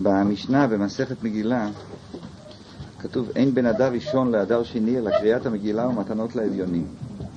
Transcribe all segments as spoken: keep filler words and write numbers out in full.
במשנה במסכת מגילה כתוב אין בין אדר ראשון לאדר שני אלא קריאת המגילה ומתנות לאביונים.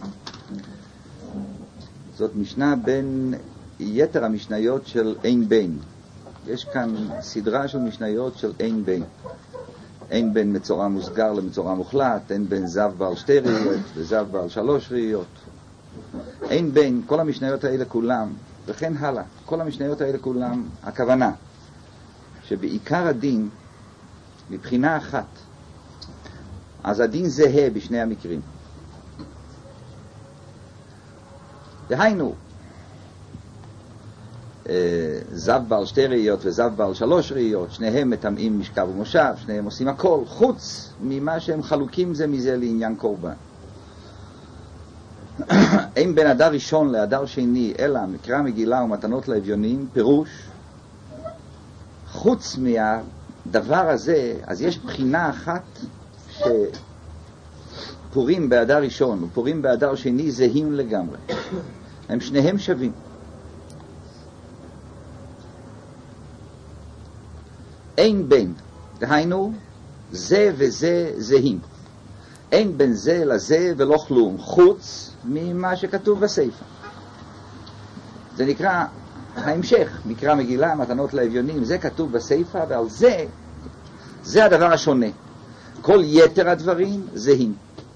זאת משנה בין יתר המשניות של אין בין. יש כאן סדרה של משניות של אין בין. אין בין מצורע מוסגר למצורע מוחלט, אין בין זב בעל שתי ראיות וזב בעל שלוש ראיות. אין בין, כל המשניות האלה כולם, וכן הלאה, כל המשניות האלה כולם, הכוונה שבעיקר הדין מבחינה אחת, אז הדין זהה בשני המקרים. דהיינו, זב בעל שתי ראיות וזב בעל שלוש ראיות, שניהם מטמאים משכב ומושב, שניהם עושים הכל, חוץ ממה שהם חלוקים זה מזה לעניין קורבן. אין בין אדר ראשון לאדר שני אלא מקרא מגילה ומתנות לאביונים, פירוש חוץ מהדבר הזה, אז יש בחינה אחת שפורים באדר ראשון ופורים באדר שני זהים לגמרי, הם שניהם שווים. אין בין, דהיינו זה וזה זהים, אין בין זה לזה ולא כלום חוץ ממה שכתוב בספר. זה נקרא ההמשך, מקרא מגילה מתנות לאביונים, זה כתוב בספר, ועל זה זה הדבר השונה. כל יתר הדברים זהים.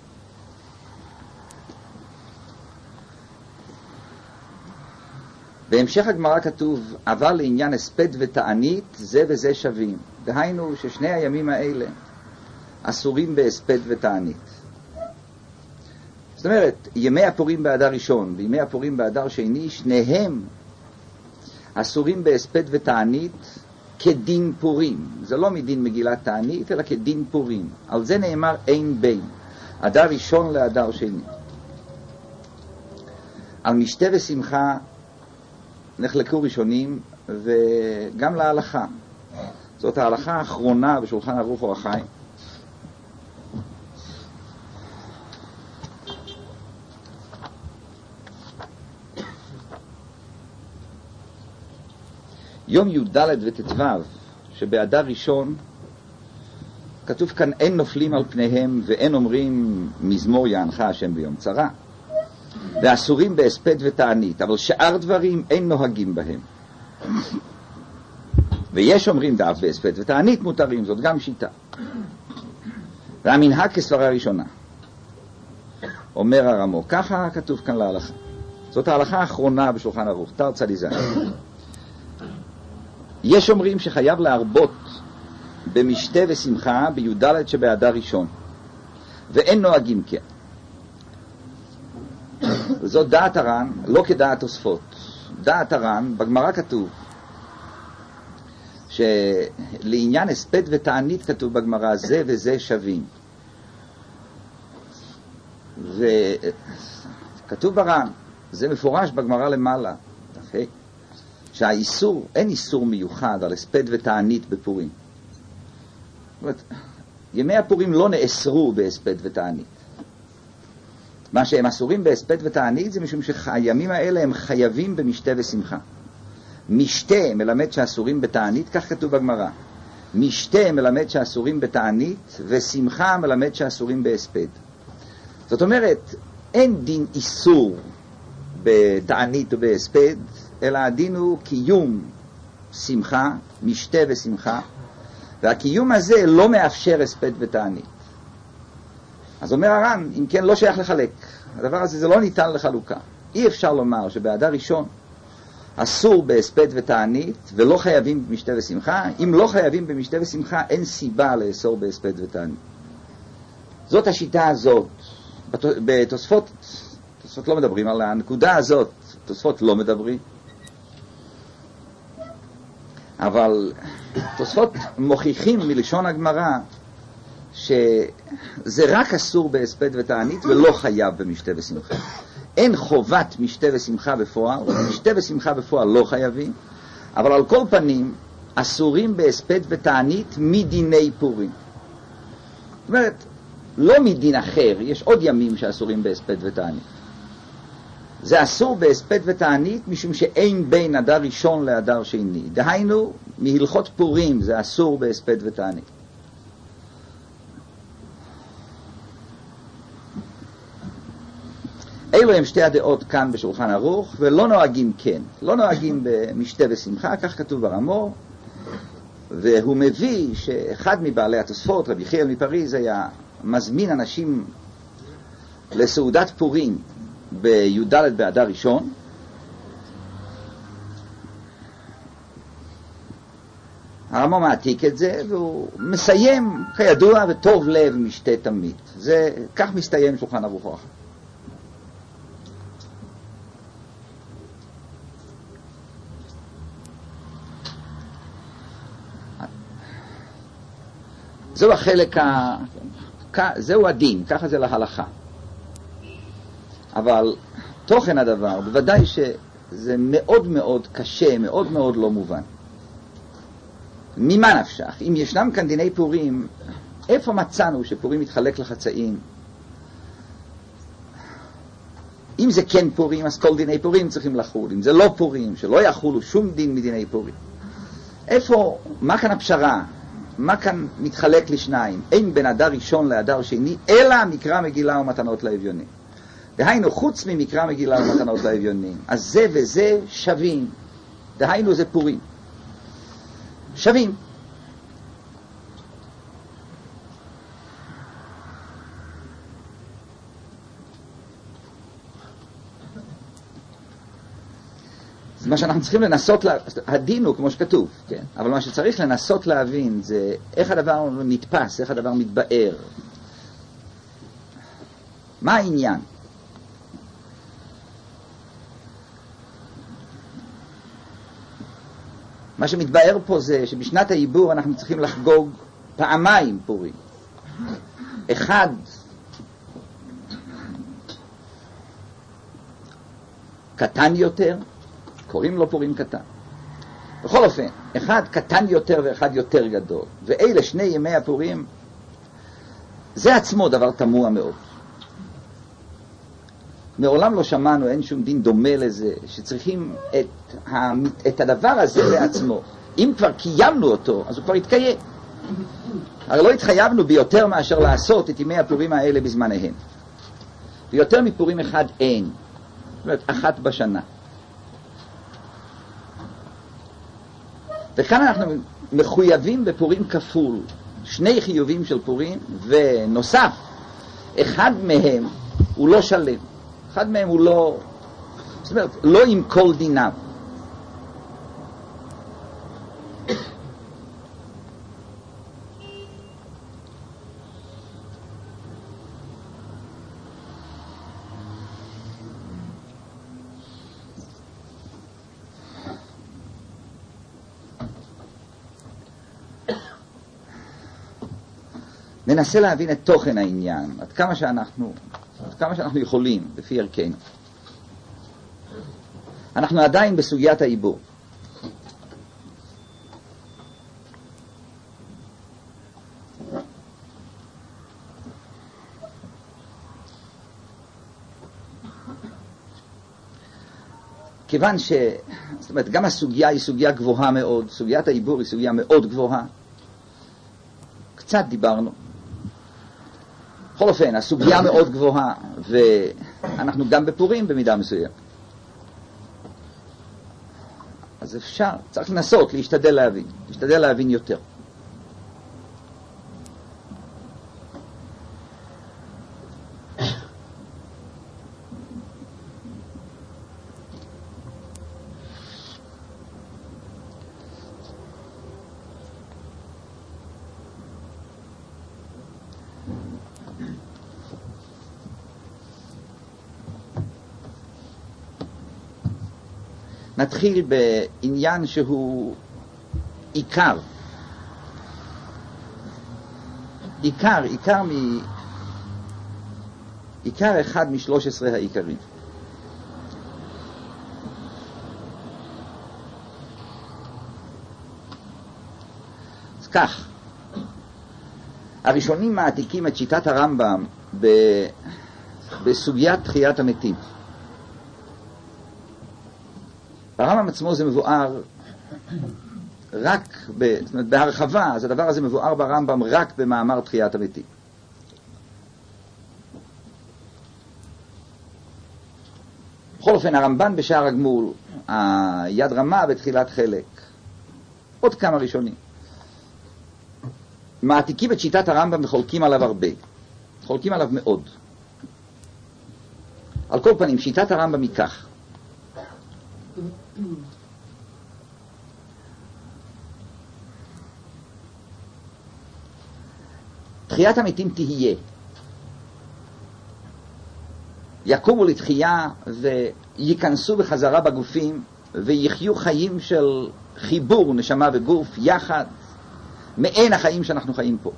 בהמשך הגמרא כתוב אבל לעניין הספד ותענית זה וזה שווים, דהיינו ששני הימים האלה אסורים בהספד ותענית. זאת אומרת, ימי הפורים באדר ראשון וימי הפורים באדר שני, שניהם אסורים בהספד ותענית כדין פורים. זה לא מדין מגילת תענית, אלא כדין פורים. על זה נאמר אין בין, אדר ראשון לאדר שני. על משתה ושמחה נחלקו ראשונים, וגם להלכה. זאת ההלכה האחרונה בשולחן ערוך אור החיים. יום י"ד וט"ו שבאדר ראשון כתוב כאן אין נופלים על פניהם ואין אומרים מזמור יענך השם ביום צרה, ואסורים בהספד ותענית, אבל שאר דברים אין נוהגים בהם. ויש אומרים דאף בהספד ותענית מותרים, זאת גם שיטה. והמנהג כסברה ראשונה, אומר הרמו, ככה כתוב כאן להלכה. זאת ההלכה האחרונה בשולחן ערוך, תר צדיזן. יש אומרים שחייב להרבות במשתה ושמחה בי"ד שבאדר ראשון, ואין נוהגים כן. זאת דעת הר"ן, לא כדעת תוספות. דעת הר"ן, בגמרא כתוב שלעניין הספד ותענית כתוב בגמרא זה וזה שווים. וכתוב בר"ן, זה מפורש בגמרא למעלה, שהאיסור, אין איסור מיוחד על הספד ותענית בפורים. זאת אומרת, ימי הפורים לא נאסרו בהספד ותענית. מה שהם אסורים בהספד ותענית זה משום שהימים האלה הם חייבים במשתה ושמחה. משתה מלמד שאסורים בתענית, כך כתוב בגמרא. משתה מלמד שאסורים בתענית, ושמחה מלמד שאסורים בהספד. זאת אומרת, אין דין איסור בתענית ובהספד, אלא הדין הוא קיום שמחה, משתה ושמחה, והקיום הזה לא מאפשר הספד ותענית. אז אומר הר"ן, אם כן לא שייך לחלק. הדבר הזה זה לא ניתן לחלוקה. אי אפשר לומר שבאדר ראשון אסור בהספד ותענית ולא חייבים במשתה ושמחה. אם לא חייבים במשתה ושמחה, אין סיבה לאסור בהספד ותענית. זאת השיטה הזאת. בתוספות, תוספות לא מדברים על הנקודה הזאת. תוספות לא מדברים. אבל תוספות מוכיחים מלשון הגמרא שזה רק אסור בהספד ותענית ולא חייב במשתה ושמחה. אין חובת משתה ושמחה בפועל, משתה ושמחה בפועל לא חייבים, אבל על כל פנים אסורים בהספד ותענית מדיני פורים. זאת אומרת, לא מדין אחר, יש עוד ימים שאסורים בהספד ותענית. זה אסור בהספד ותענית משום שאין בין אדר ראשון לאדר שני. דהיינו, מהלכות פורים זה אסור בהספד ותענית. אלו הם שתי הדעות כאן בשולחן ערוך, ולא נוהגים כן. לא נוהגים במשתה ושמחה, כך כתוב ברמור, והוא מביא שאחד מבעלי התוספות, רבי חייא מפריז, היה מזמין אנשים לסעודת פורים בי"ד באדר ראשון, הרמור מעתיק את זה, והוא מסיים כידוע וטוב לב משתה תמיד. זה, כך מסתיים שולחן ערוך אחר. זהו החלק ה... זהו הדין, ככה זה להלכה. אבל תוכן הדבר, בוודאי שזה מאוד מאוד קשה, מאוד מאוד לא מובן. ממה נפשך? אם ישנם כאן דיני פורים, איפה מצאנו שפורים מתחלק לחצאים? אם זה כן פורים, אז כל דיני פורים צריכים לחול. אם זה לא פורים, שלא יחולו שום דין מדיני פורים. איפה, מה כאן הפשרה? מה כאן מתחלק לשניים? אין בין אדר ראשון לאדר שני, אלא מקרא מגילה ומתנות לאביונים. דהיינו, חוץ ממקרא מגילה ומתנות לאביונים, אז זה וזה שווים. דהיינו, זה פורים. שווים. זה מה שאנחנו צריכים לנסות, לה... הדין הוא כמו שכתוב, כן? אבל מה שצריך לנסות להבין זה איך הדבר נתפס, איך הדבר מתבאר. מה העניין? מה שמתבאר פה זה שבשנת העיבור אנחנו צריכים לחגוג פעמיים פורים. אחד, קטן יותר, קוראים לו פורים קטן. בכל אופן, אחד קטן יותר ואחד יותר גדול. ואלה שני ימי הפורים, זה עצמו דבר תמוה מאוד. מעולם לא שמענו, אין שום דין דומה לזה, שצריכים את, ה, את הדבר הזה לעצמו. אם כבר קיימנו אותו, אז הוא כבר יתקיים. הרי לא התחייבנו ביותר מאשר לעשות את ימי הפורים האלה בזמניהם. ויותר מפורים אחד אין. זאת אומרת, אחת בשנה. וכאן אנחנו מחויבים בפורים כפול, שני חיובים של פורים, ונוסף, אחד מהם הוא לא שלם, אחד מהם הוא לא, זאת אומרת, לא עם כל דיניו. ננסה להבין את תוכן העניין, עד כמה שאנחנו, עד כמה שאנחנו יכולים, לפי ערכנו. אנחנו עדיין בסוגיית העיבור. כיוון ש... זאת אומרת, גם הסוגיה היא סוגיה גבוהה מאוד, סוגיית העיבור היא סוגיה מאוד גבוהה. קצת דיברנו. בכל אופן, הסוגיה מאוד גבוהה, ואנחנו גם בפורים במידה מסוים. אז אפשר, צריך לנסות, להשתדל להבין, להשתדל להבין יותר. נתחיל בעניין שהוא עיקר. עיקר, עיקר מ... עיקר אחד משלוש עשרה העיקרים. אז כך, הראשונים מעתיקים את שיטת הרמב"ם ב... בסוגיית תחיית המתים. עצמו זה מבואר רק, ב, זאת אומרת, בהרחבה, אז הדבר הזה מבואר ברמב"ם רק במאמר תחיית המתים. בכל אופן, הרמב"ן בשער הגמול, היד רמה בתחילת חלק, עוד כמה ראשונים. מעתיקים את שיטת הרמב"ם וחולקים עליו הרבה. חולקים עליו מאוד. על כל פנים, שיטת הרמב"ם היא כך. תחיית המתים תהיה. יקומו לתחייה וייכנסו בחזרה בגופים ויחיו חיים של חיבור נשמה וגוף יחד, מעין החיים שאנחנו חיים פה.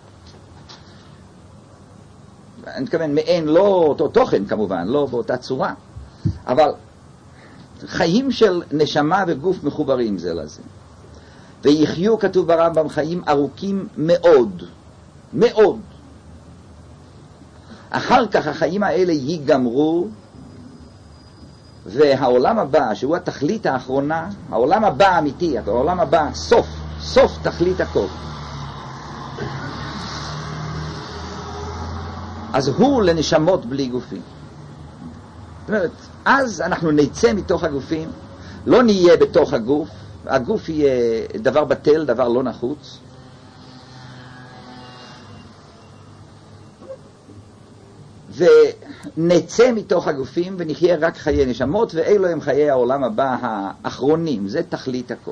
אני מתכוון מעין, לא אותו תוכן כמובן, לא באותה צורה, אבל חיים של נשמה וגוף מחוברים זה לזה. ויחיו, כתוב ברמב"ם, חיים ארוכים מאוד, מאוד. אחר כך החיים האלה ייגמרו, והעולם הבא, שהוא התכלית האחרונה, העולם הבא האמיתי, העולם הבא, סוף, סוף תכלית הכל. אז הוא לנשמות בלי גופים. זאת אומרת, אז אנחנו נצא מתוך הגופים, לא נהיה בתוך הגוף, הגוף יהיה דבר בטל, דבר לא נחוץ. ונצא מתוך הגופים ונחיה רק חיי נשמות, ואלו הם חיי העולם הבא האחרונים, זה תכלית הכל.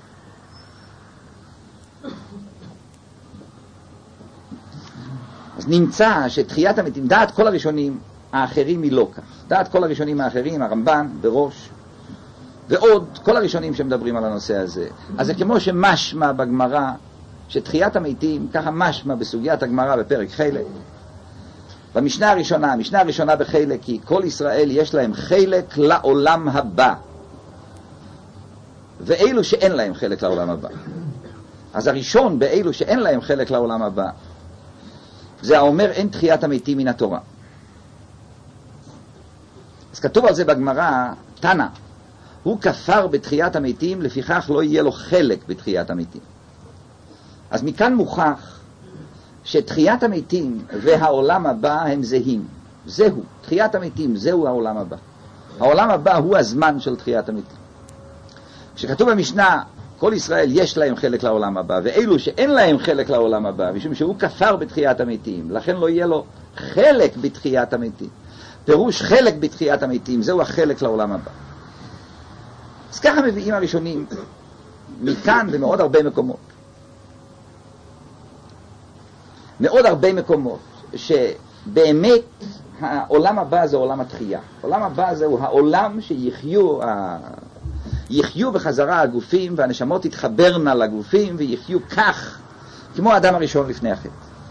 אז נמצא שתחיית המתים, דעת כל הראשונים האחרים היא לא כך. דעת כל הראשונים האחרים, הרמב"ן בראש, ועוד כל הראשונים שמדברים על הנושא הזה. אז זה כמו שמשמע בגמרא, שתחיית המתים, ככה משמע בסוגיית הגמרא בפרק חלק. במשנה הראשונה, המשנה הראשונה בחלק היא, כל ישראל יש להם חלק לעולם הבא. ואלו שאין להם חלק לעולם הבא. אז הראשון באלו שאין להם חלק לעולם הבא, זה האומר אין תחיית המתים מן התורה. אז כתוב על זה בגמרא, תנא, הוא כפר בתחיית המתים, לפיכך לא יהיה לו חלק בתחיית המתים. אז מכאן מוכח שתחיית המתים והעולם הבא הם זהים. זהו, תחיית המתים, זהו העולם הבא. העולם הבא הוא הזמן של תחיית המתים. כשכתוב במשנה, כל ישראל יש להם חלק לעולם הבא, ואלו שאין להם חלק לעולם הבא, משום שהוא כפר בתחיית המתים, לכן לא יהיה לו חלק בתחיית המתים. פירוש חלק בתחיית המתים, זהו החלק לעולם הבא. אז ככה מביאים הראשונים, מכאן ומעוד הרבה מקומות. מאוד הרבה מקומות, שבאמת העולם הבא זה עולם התחייה. העולם הבא זהו העולם שיחיו, יחיו בחזרה הגופים, והנשמות יתחברנה לגופים, ויחיו כך, כמו האדם הראשון לפני החטא.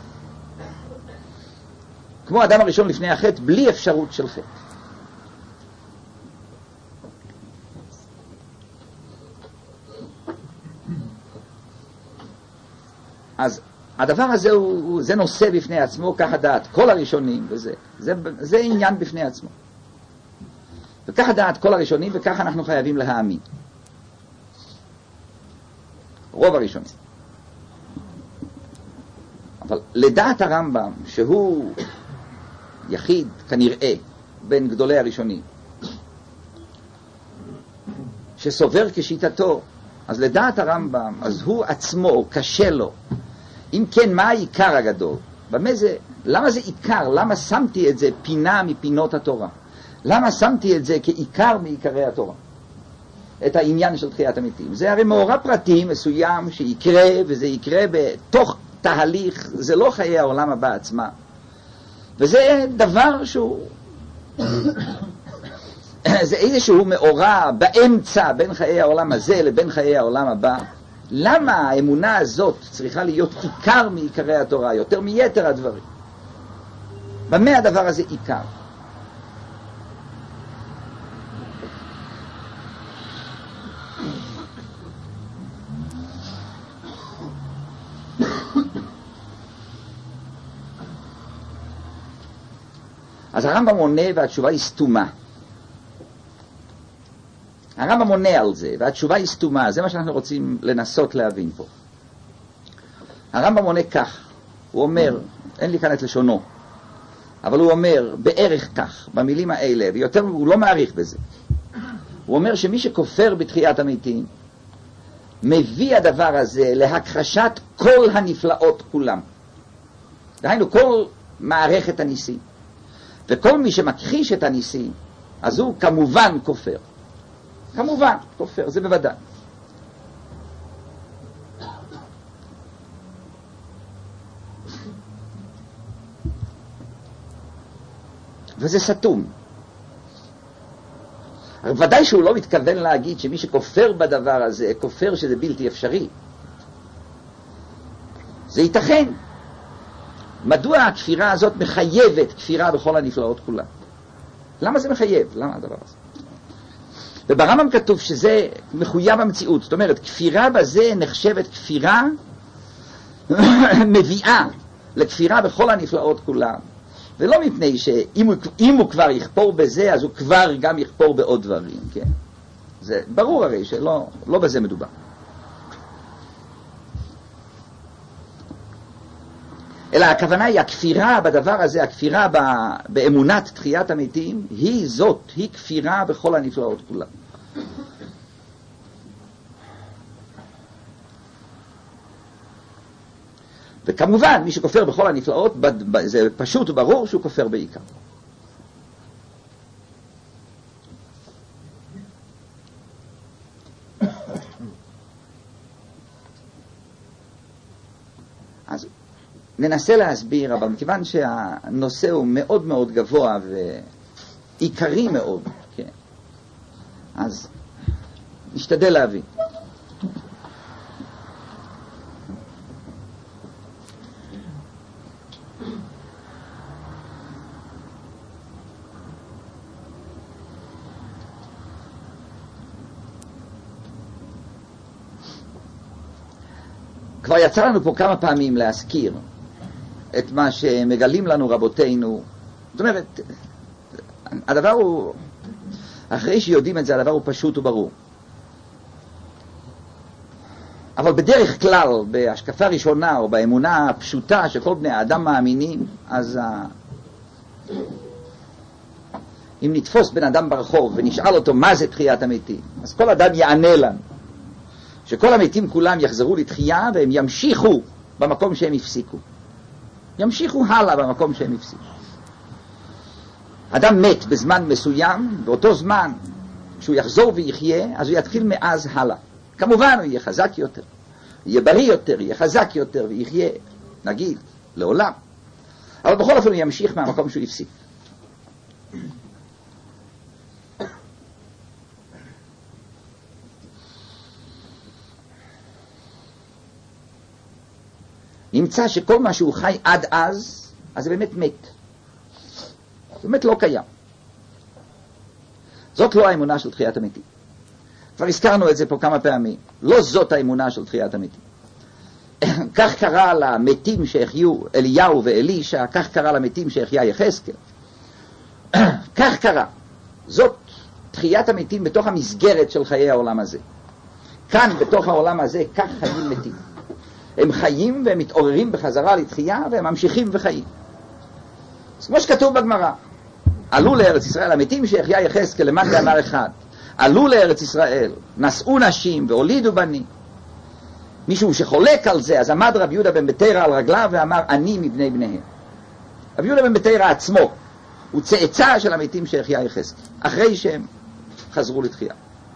כמו האדם הראשון לפני החטא, בלי אפשרות של חטא. אז הדבר הזה הוא, זה נושא בפני עצמו, ככה דעת כל הראשונים, וזה, זה, זה עניין בפני עצמו. וככה דעת כל הראשונים, וככה אנחנו חייבים להאמין. רוב הראשונים. אבל לדעת הרמב"ם, שהוא יחיד כנראה בין גדולי הראשונים, שסובר כשיטתו, אז לדעת הרמב"ם, אז הוא עצמו קשה לו. אם כן, מה העיקר הגדול? במה זה, למה זה עיקר? למה שמתי את זה פינה מפינות התורה? למה שמתי את זה כעיקר מעיקרי התורה? את העניין של תחיית המתים. זה הרי מאורע פרטי מסוים שיקרה, וזה יקרה בתוך תהליך, זה לא חיי העולם הבא עצמה. וזה דבר שהוא זה איזשהו מאורע באמצע בין חיי העולם הזה לבין חיי העולם הבא. למה האמונה הזאת צריכה להיות עיקר מעיקרי התורה, יותר מיתר הדברים? במה הדבר הזה עיקר? אז הרמב"ם עונה והתשובה היא סתומה. הרמב"ם עונה על זה, והתשובה היא סתומה, זה מה שאנחנו רוצים לנסות להבין פה. הרמב"ם עונה כך, הוא אומר, אין לי כאן את לשונו, אבל הוא אומר בערך כך, במילים האלה, ויותר הוא לא מעריך בזה. הוא אומר שמי שכופר בתחיית המתים, מביא הדבר הזה להכחשת כל הנפלאות כולם. דהיינו, כל מערכת הניסים. וכל מי שמכחיש את הניסים, אז הוא כמובן כופר. כמובן כופר, זה בוודאי. וזה סתום. ודאי שהוא לא מתכוון להגיד שמי שכופר בדבר הזה, כופר שזה בלתי אפשרי. זה ייתכן. מדוע הכפירה הזאת מחייבת כפירה בכל הנפלאות כולה? למה זה מחייב? למה הדבר הזה? וברמב"ם כתוב שזה מחויב המציאות. זאת אומרת, כפירה בזה נחשבת כפירה מביאה לכפירה בכל הנפלאות כולם. ולא מפני שאם הוא, אם הוא כבר יכפור בזה, אז הוא כבר גם יכפור בעוד דברים, כן? זה ברור הרי שלא לא בזה מדובר. אלא הכוונה היא, הכפירה בדבר הזה, הכפירה באמונת תחיית המתים, היא זאת, היא כפירה בכל הנפלאות כולם. וכמובן, מי שכופר בכל הנפלאות, זה פשוט וברור שהוא כופר בעיקר. אז ננסה להסביר, אבל מכיוון שהנושא הוא מאוד מאוד גבוה ועיקרי מאוד, כן, אז נשתדל להבין. כבר יצא לנו פה כמה פעמים להזכיר את מה שמגלים לנו רבותינו. זאת אומרת, הדבר הוא, אחרי שיודעים את זה, הדבר הוא פשוט וברור. אבל בדרך כלל, בהשקפה ראשונה או באמונה הפשוטה שכל בני האדם מאמינים, אז ה... אם נתפוס בן אדם ברחוב ונשאל אותו מה זה תחיית המתים, אז כל אדם יענה לנו שכל המתים כולם יחזרו לתחייה והם ימשיכו במקום שהם הפסיקו. ימשיכו הלאה במקום שהם הפסיקו. אדם מת בזמן מסוים, באותו זמן, כשהוא יחזור ויחיה, אז הוא יתחיל מאז הלאה. כמובן הוא יהיה חזק יותר, יהיה בריא יותר, יהיה חזק יותר ויחיה, נגיד, לעולם. אבל בכל אופן הוא ימשיך מהמקום שהוא הפסיק. נמצא שכל מה שהוא חי עד אז, אז זה באמת מת. זה באמת לא קיים. זאת לא האמונה של תחיית המתים. כבר הזכרנו את זה פה כמה פעמים. לא זאת האמונה של תחיית המתים. כך קרה למתים שהחיו אליהו ואלישע, כך קרה למתים שהחיה יחזקאל. כך קרה. זאת תחיית המתים בתוך המסגרת של חיי העולם הזה. כאן בתוך העולם הזה, כך חיים מתים. הם חיים והם מתעוררים בחזרה לתחייה והם ממשיכים וחיים. אז כמו שכתוב בגמרא, עלו לארץ ישראל המתים שהחיה יחזקאל למד באמר אחד. עלו לארץ ישראל, נשאו נשים והולידו בנים. מישהו שחולק על זה, אז עמד רב יהודה בן בתרא על רגליו ואמר, אני מבני בניהם. רב יהודה בן בתרא עצמו הוא צאצא של המתים שהחיה יחזקאל, אחרי שהם חזרו לתחייה.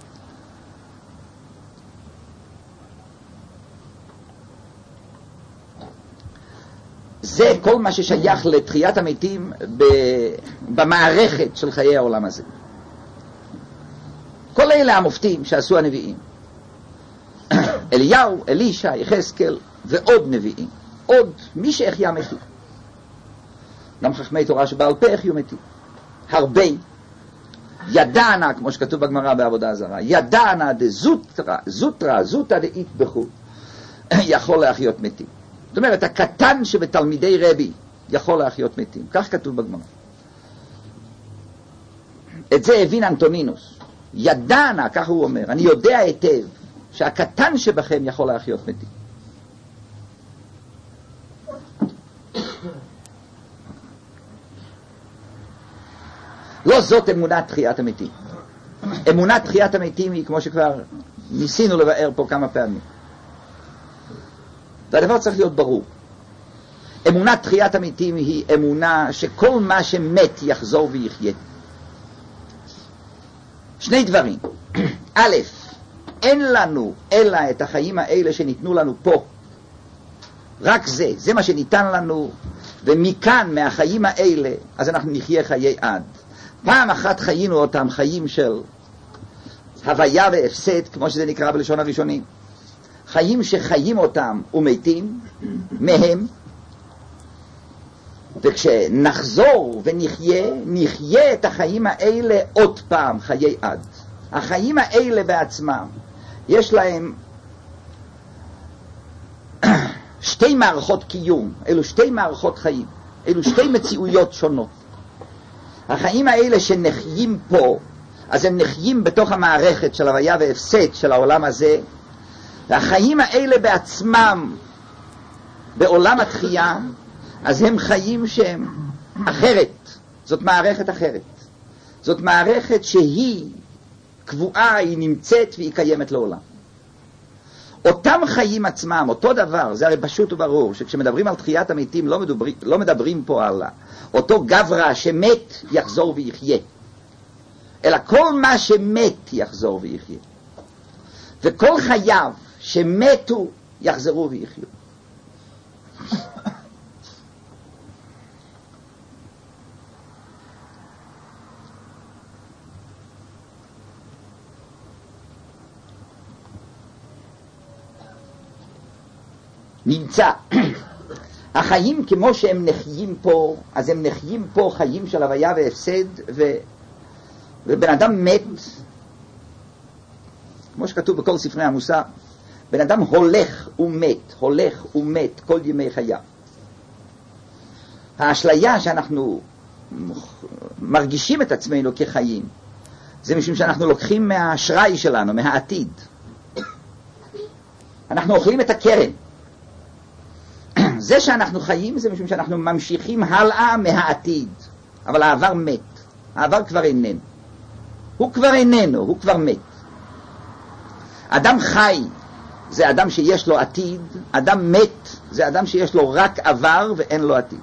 זה כל מה ששייך לתחיית המתים במערכת של חיי העולם הזה. כל אלה המופתים שעשו הנביאים. אליהו, אלישע, יחזקאל ועוד נביאים. עוד מי שהחיה מתים. גם חכמי תורה שבעל פה החיו מתים. הרבה. ידענה, כמו שכתוב בגמרא בעבודה זרה, ידענה דזוטרה, זוטרה, זוטה דאית בחו"ל, יכול להחיות מתים. זאת אומרת, הקטן שבתלמידי רבי יכול להחיות מתים. כך כתוב בגמרא. את זה הבין אנטונינוס, ידענה, כך הוא אומר, אני יודע היטב שהקטן שבכם יכול להחיות מתים. לא זאת אמונת תחיית המתים. אמונת תחיית המתים היא כמו שכבר ניסינו לבאר פה כמה פעמים. והדבר צריך להיות ברור. אמונת תחיית המתים היא אמונה שכל מה שמת יחזור ויחיה. שני דברים. א', אין לנו אלא את החיים האלה שניתנו לנו פה. רק זה, זה מה שניתן לנו, ומכאן, מהחיים האלה, אז אנחנו נחיה חיי עד. פעם אחת חיינו אותם חיים של הוויה והפסד, כמו שזה נקרא בלשון הראשונים. חיים שחיים אותם ומתים מהם, וכשנחזור ונחיה, נחיה את החיים האלה עוד פעם, חיי עד. החיים האלה בעצמם, יש להם שתי מערכות קיום, אלו שתי מערכות חיים, אלו שתי מציאויות שונות. החיים האלה שנחיים פה, אז הם נחיים בתוך המערכת של הוויה והפסד של העולם הזה, והחיים האלה בעצמם בעולם התחייה, אז הם חיים שהם אחרת. זאת מערכת אחרת. זאת מערכת שהיא קבועה, היא נמצאת והיא קיימת לעולם. אותם חיים עצמם, אותו דבר, זה הרי פשוט וברור, שכשמדברים על תחיית המתים לא מדברים, לא מדברים פה על אותו גברא שמת יחזור ויחיה, אלא כל מה שמת יחזור ויחיה, וכל חייו שמתו יחזרו ויחיו. נמצא החיים כמו שהם נחיים פה, אז הם נחיים פה חיים של הוויה והפסד, ו... ובן אדם מת, כמו שכתוב בכל ספרי המוסר, בן אדם הולך ומת, הולך ומת כל ימי חייו. האשליה שאנחנו מרגישים את עצמנו כחיים, זה משום שאנחנו לוקחים מהאשראי שלנו, מהעתיד. אנחנו אוכלים את הקרן. זה שאנחנו חיים זה משום שאנחנו ממשיכים הלאה מהעתיד, אבל העבר מת. העבר כבר איננו. הוא כבר איננו, הוא כבר מת. אדם חי זה אדם שיש לו עתיד, אדם מת זה אדם שיש לו רק עבר ואין לו עתיד.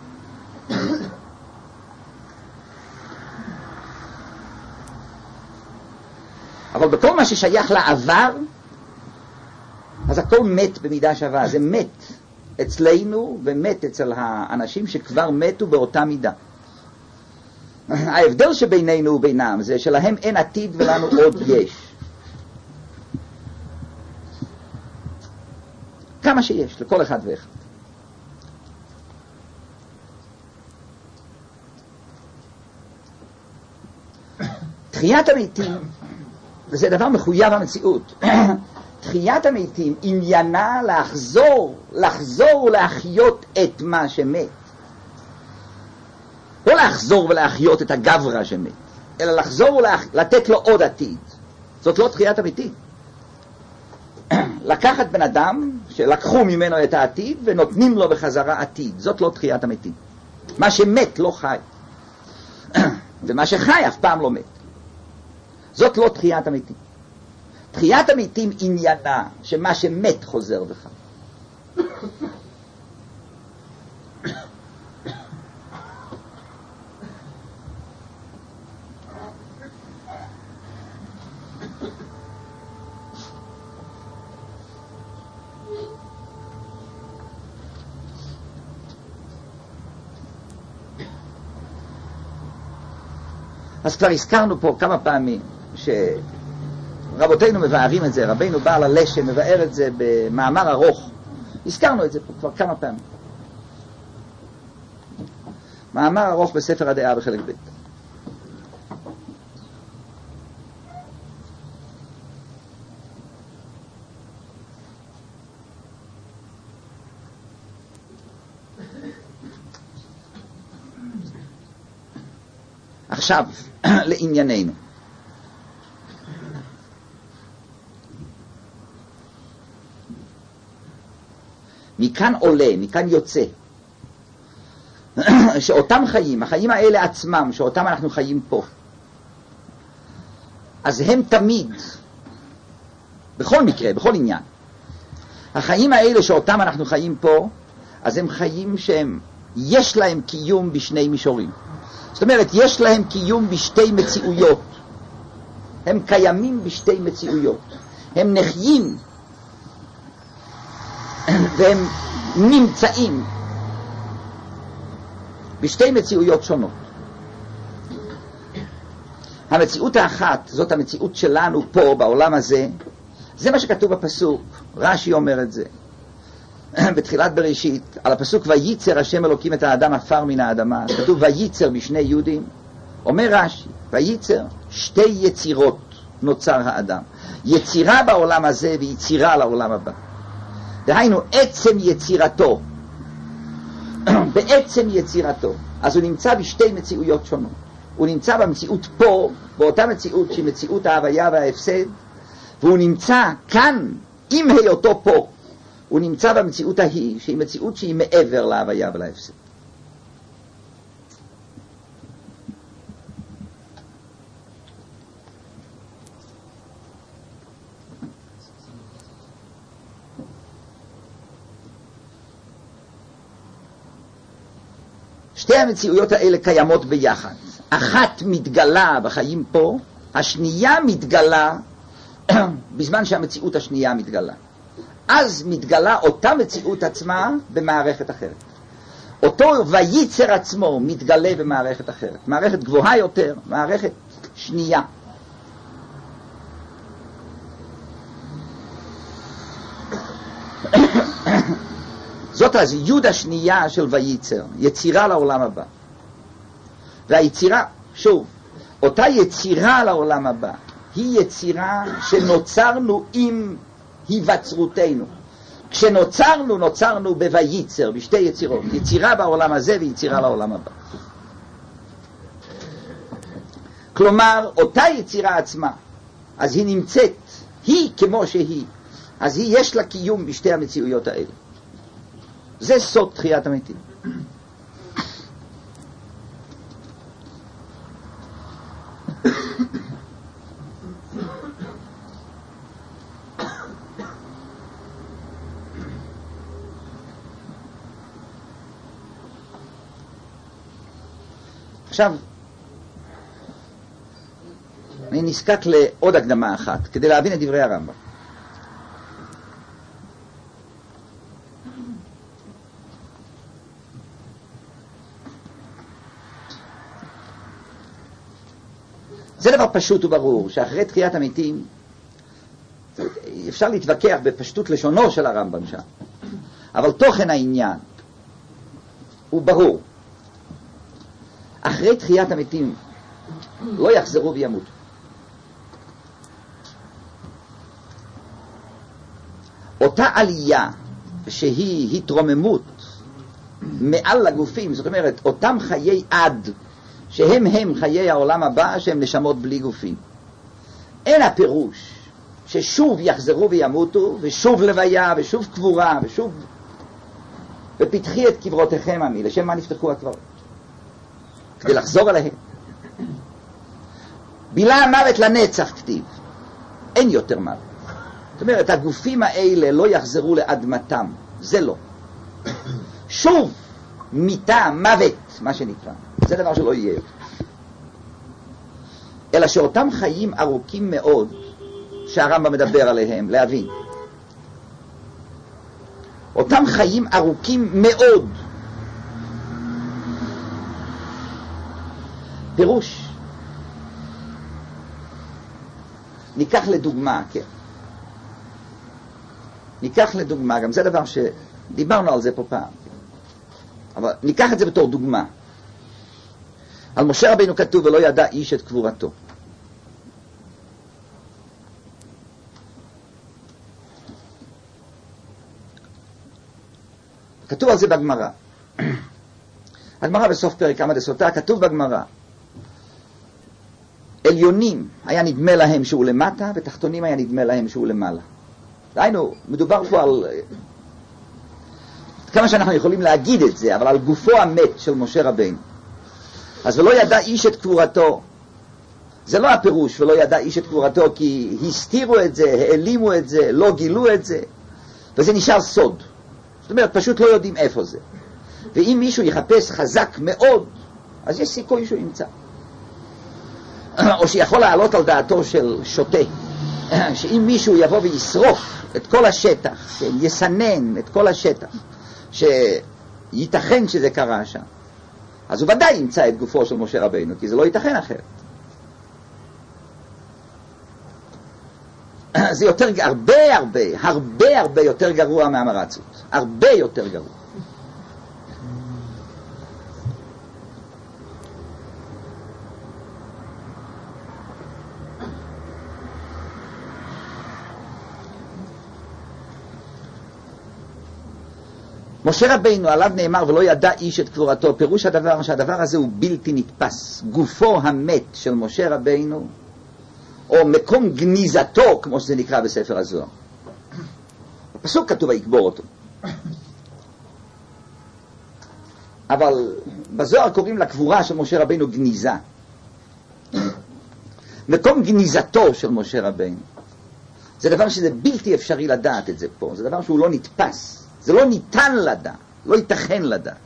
אבל בכל מה ששייך לעבר, אז הכל מת במידה שווה. זה מת אצלנו ומת אצל האנשים שכבר מתו באותה מידה. ההבדל שבינינו ובינם זה שלהם אין עתיד ולנו עוד יש. כמה שיש לכל אחד ואחד. תחיית המתים זה דבר מחויב המציאות. תחיית המתים עניינה לחזור, לחזור ולהחיות את מה שמת. לא לחזור ולהחיות את הגברא שמת, אלא לחזור ולתת לו עוד עתיד. זאת לא תחיית המתים. לקחת בן אדם שלקחו ממנו את העתיד ונותנים לו בחזרה עתיד. זאת לא תחיית המתים. מה שמת לא חי. ומה שחי אף פעם לא מת. זאת לא תחיית המתים. תחיית המתים עניינה שמה שמת חוזר בך. אז כבר הזכרנו פה כמה פעמים שרבותינו מבארים את זה, רבינו בעל הלשם מבאר את זה במאמר ארוך. הזכרנו את זה פה כבר כמה פעמים. מאמר ארוך בספר הדעה בחלק ב'. עכשיו, לענייננו. מכאן עולה, מכאן יוצא. שאותם חיים, החיים האלה עצמם, שאותם אנחנו חיים פה, אז הם תמיד, בכל מקרה, בכל עניין, החיים האלה שאותם אנחנו חיים פה, אז הם חיים שהם, יש להם קיום בשני מישורים. זאת אומרת, יש להם קיום בשתי מציאויות. הם קיימים בשתי מציאויות. הם נחיים והם נמצאים בשתי מציאויות שונות. המציאות האחת, זאת המציאות שלנו פה בעולם הזה, זה מה שכתוב בפסוק, רש"י אומר את זה בתחילת בראשית, על הפסוק וייצר השם אלוקים את האדם עפר מן האדמה, כתוב וייצר בשני יהודים, אומר רש"י, וייצר שתי יצירות נוצר האדם, יצירה בעולם הזה ויצירה לעולם הבא. דהיינו עצם יצירתו, בעצם יצירתו, אז הוא נמצא בשתי מציאויות שונות. הוא נמצא במציאות פה, באותה מציאות שהיא מציאות ההוויה וההפסד, והוא נמצא כאן עם היותו פה. הוא נמצא במציאות ההיא, שהיא מציאות שהיא מעבר להוויה ולהפסד. שתי המציאויות האלה קיימות ביחד. אחת מתגלה בחיים פה, השנייה מתגלה בזמן שהמציאות השנייה מתגלה. אז מתגלה אותה מציאות עצמה במערכת אחרת. אותו וייצר עצמו מתגלה במערכת אחרת. מערכת גבוהה יותר, מערכת שנייה. זאת הזיוד השנייה של וייצר, יצירה לעולם הבא. והיצירה, שוב, אותה יצירה לעולם הבא, היא יצירה שנוצרנו עם היווצרותנו. כשנוצרנו, נוצרנו בוייצר, בשתי יצירות. יצירה בעולם הזה ויצירה לעולם הבא. כלומר, אותה יצירה עצמה, אז היא נמצאת, היא כמו שהיא, אז היא יש לה קיום בשתי המציאויות האלה. זה סוד תחיית המתים. עכשיו, אני נזקק לעוד הקדמה אחת, כדי להבין את דברי הרמב"ם. זה דבר פשוט וברור, שאחרי תחיית המתים, אפשר להתווכח בפשטות לשונו של הרמב"ם שם, אבל תוכן העניין הוא ברור. אחרי תחיית המתים לא יחזרו וימותו. אותה עלייה שהיא התרוממות מעל הגופים, זאת אומרת, אותם חיי עד שהם הם חיי העולם הבא, שהם נשמות בלי גופים. אין הפירוש ששוב יחזרו וימותו, ושוב לוויה, ושוב קבורה, ושוב ופתחי את קברותיכם עמי, לשם מה נפתחו הקברות? כדי לחזור עליהם. בילה המוות לנצח כתיב, אין יותר מוות. זאת אומרת, הגופים האלה לא יחזרו לאדמתם, זה לא. שוב מיתה, מוות, מה שנקרא, זה דבר שלא יהיה. אלא שאותם חיים ארוכים מאוד שהרמב"ם מדבר עליהם, להבין. אותם חיים ארוכים מאוד. פירוש. ניקח לדוגמה, כן. ניקח לדוגמה, גם זה דבר שדיברנו על זה פה פעם. אבל ניקח את זה בתור דוגמה. על משה רבינו כתוב, ולא ידע איש את קבורתו. כתוב על זה בגמרא. הגמרא בסוף פרק כמה דסוטה, כתוב בגמרא, עליונים היה נדמה להם שהוא למטה, ותחתונים היה נדמה להם שהוא למעלה. דהיינו, מדובר פה על כמה שאנחנו יכולים להגיד את זה, אבל על גופו המת של משה רבינו. אז ולא ידע איש את קבורתו. זה לא הפירוש, ולא ידע איש את קבורתו, כי הסתירו את זה, העלימו את זה, לא גילו את זה, וזה נשאר סוד. זאת אומרת, פשוט לא יודעים איפה זה. ואם מישהו יחפש חזק מאוד, אז יש סיכוי שהוא ימצא. או שיכול לעלות על דעתו של שוטה, שאם מישהו יבוא וישרוף את כל השטח, יסנן את כל השטח, שייתכן שזה קרה שם, אז הוא ודאי ימצא את גופו של משה רבינו, כי זה לא ייתכן אחרת. זה יותר, הרבה הרבה, הרבה הרבה יותר גרוע מהמרצות. הרבה יותר גרוע. משה רבינו עליו נאמר ולא ידע איש את קבורתו. פירוש הדבר שהדבר הזה הוא בלתי נתפס. גופו המת של משה רבינו, או מקום גניזתו, כמו שזה נקרא בספר הזוהר. בפסוק כתוב ויקבור אותו. אבל בזוהר קוראים לקבורה של משה רבינו גניזה. מקום גניזתו של משה רבינו. זה דבר שזה בלתי אפשרי לדעת את זה פה. זה דבר שהוא לא נתפס. זה לא ניתן לדעת. לא ייתכן לדעת.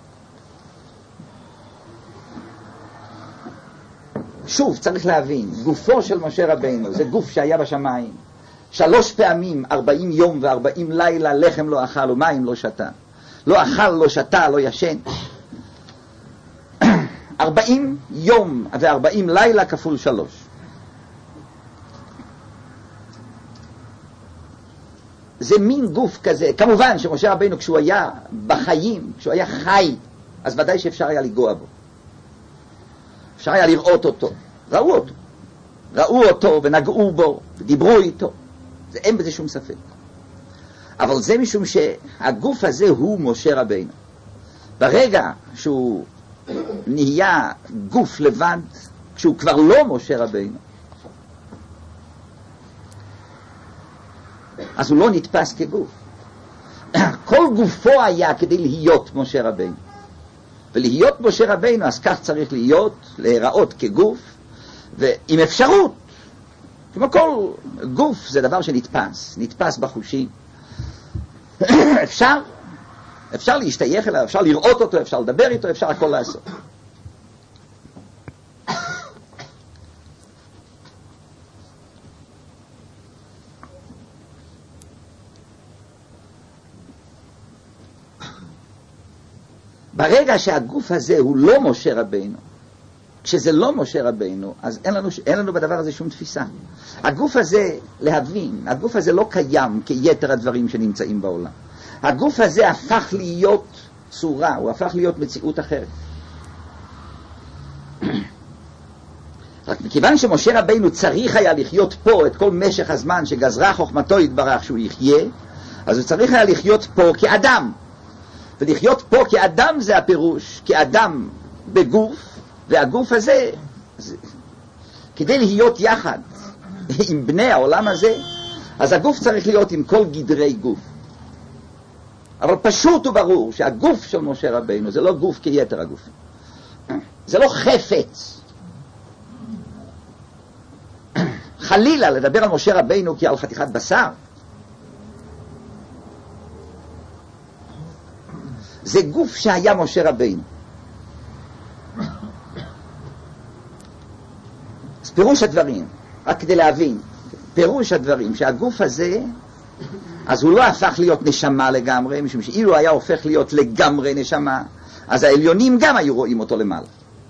שוב, צריך להבין, גופו של משה רבינו, זה גוף שהיה בשמיים. שלוש פעמים, ארבעים יום וארבעים לילה, לחם לא אכל ומים לא שתה. לא אכל, לא שתה, לא ישן. ארבעים יום וארבעים לילה כפול שלוש. זה מין גוף כזה. כמובן שמשה רבינו כשהוא היה בחיים, כשהוא היה חי, אז ודאי שאפשר היה לגוע בו. אפשר היה לראות אותו. ראו אותו. ראו אותו ונגעו בו ודיברו איתו. זה אין בזה שום ספק. אבל זה משום שהגוף הזה הוא משה רבינו. ברגע שהוא נהיה גוף לבד, כשהוא כבר לא משה רבינו, אז הוא לא נתפס כגוף. כל גופו היה כדי להיות משה רבינו. ולהיות משה רבינו, אז כך צריך להיות, להיראות כגוף, ועם אפשרות. כמו כל גוף זה דבר שנתפס, נתפס בחושים. אפשר, אפשר להשתייך אליו, אפשר לראות אותו, אפשר לדבר איתו, אפשר הכל לעשות. ברגע שהגוף הזה הוא לא משה רבינו, כשזה לא משה רבינו, אז אין לנו, אין לנו בדבר הזה שום תפיסה. הגוף הזה, להבין, הגוף הזה לא קיים כיתר הדברים שנמצאים בעולם. הגוף הזה הפך להיות צורה, הוא הפך להיות מציאות אחרת. רק מכיוון שמשה רבינו צריך היה לחיות פה את כל משך הזמן שגזרה חוכמתו יתברך שהוא יחיה, אז הוא צריך היה לחיות פה כאדם. ולחיות פה כאדם זה הפירוש, כאדם בגוף, והגוף הזה, זה, כדי להיות יחד עם בני העולם הזה, אז הגוף צריך להיות עם כל גדרי גוף. אבל פשוט וברור שהגוף של משה רבינו זה לא גוף כיתר הגוף. זה לא חפץ. חלילה לדבר על משה רבינו כעל חתיכת בשר. זה גוף שהיה משה רבינו. אז פירוש הדברים, רק כדי להבין, פירוש הדברים שהגוף הזה, אז הוא לא הפך להיות נשמה לגמרי, משום שאילו היה הופך להיות לגמרי נשמה, אז העליונים גם היו רואים אותו למעלה.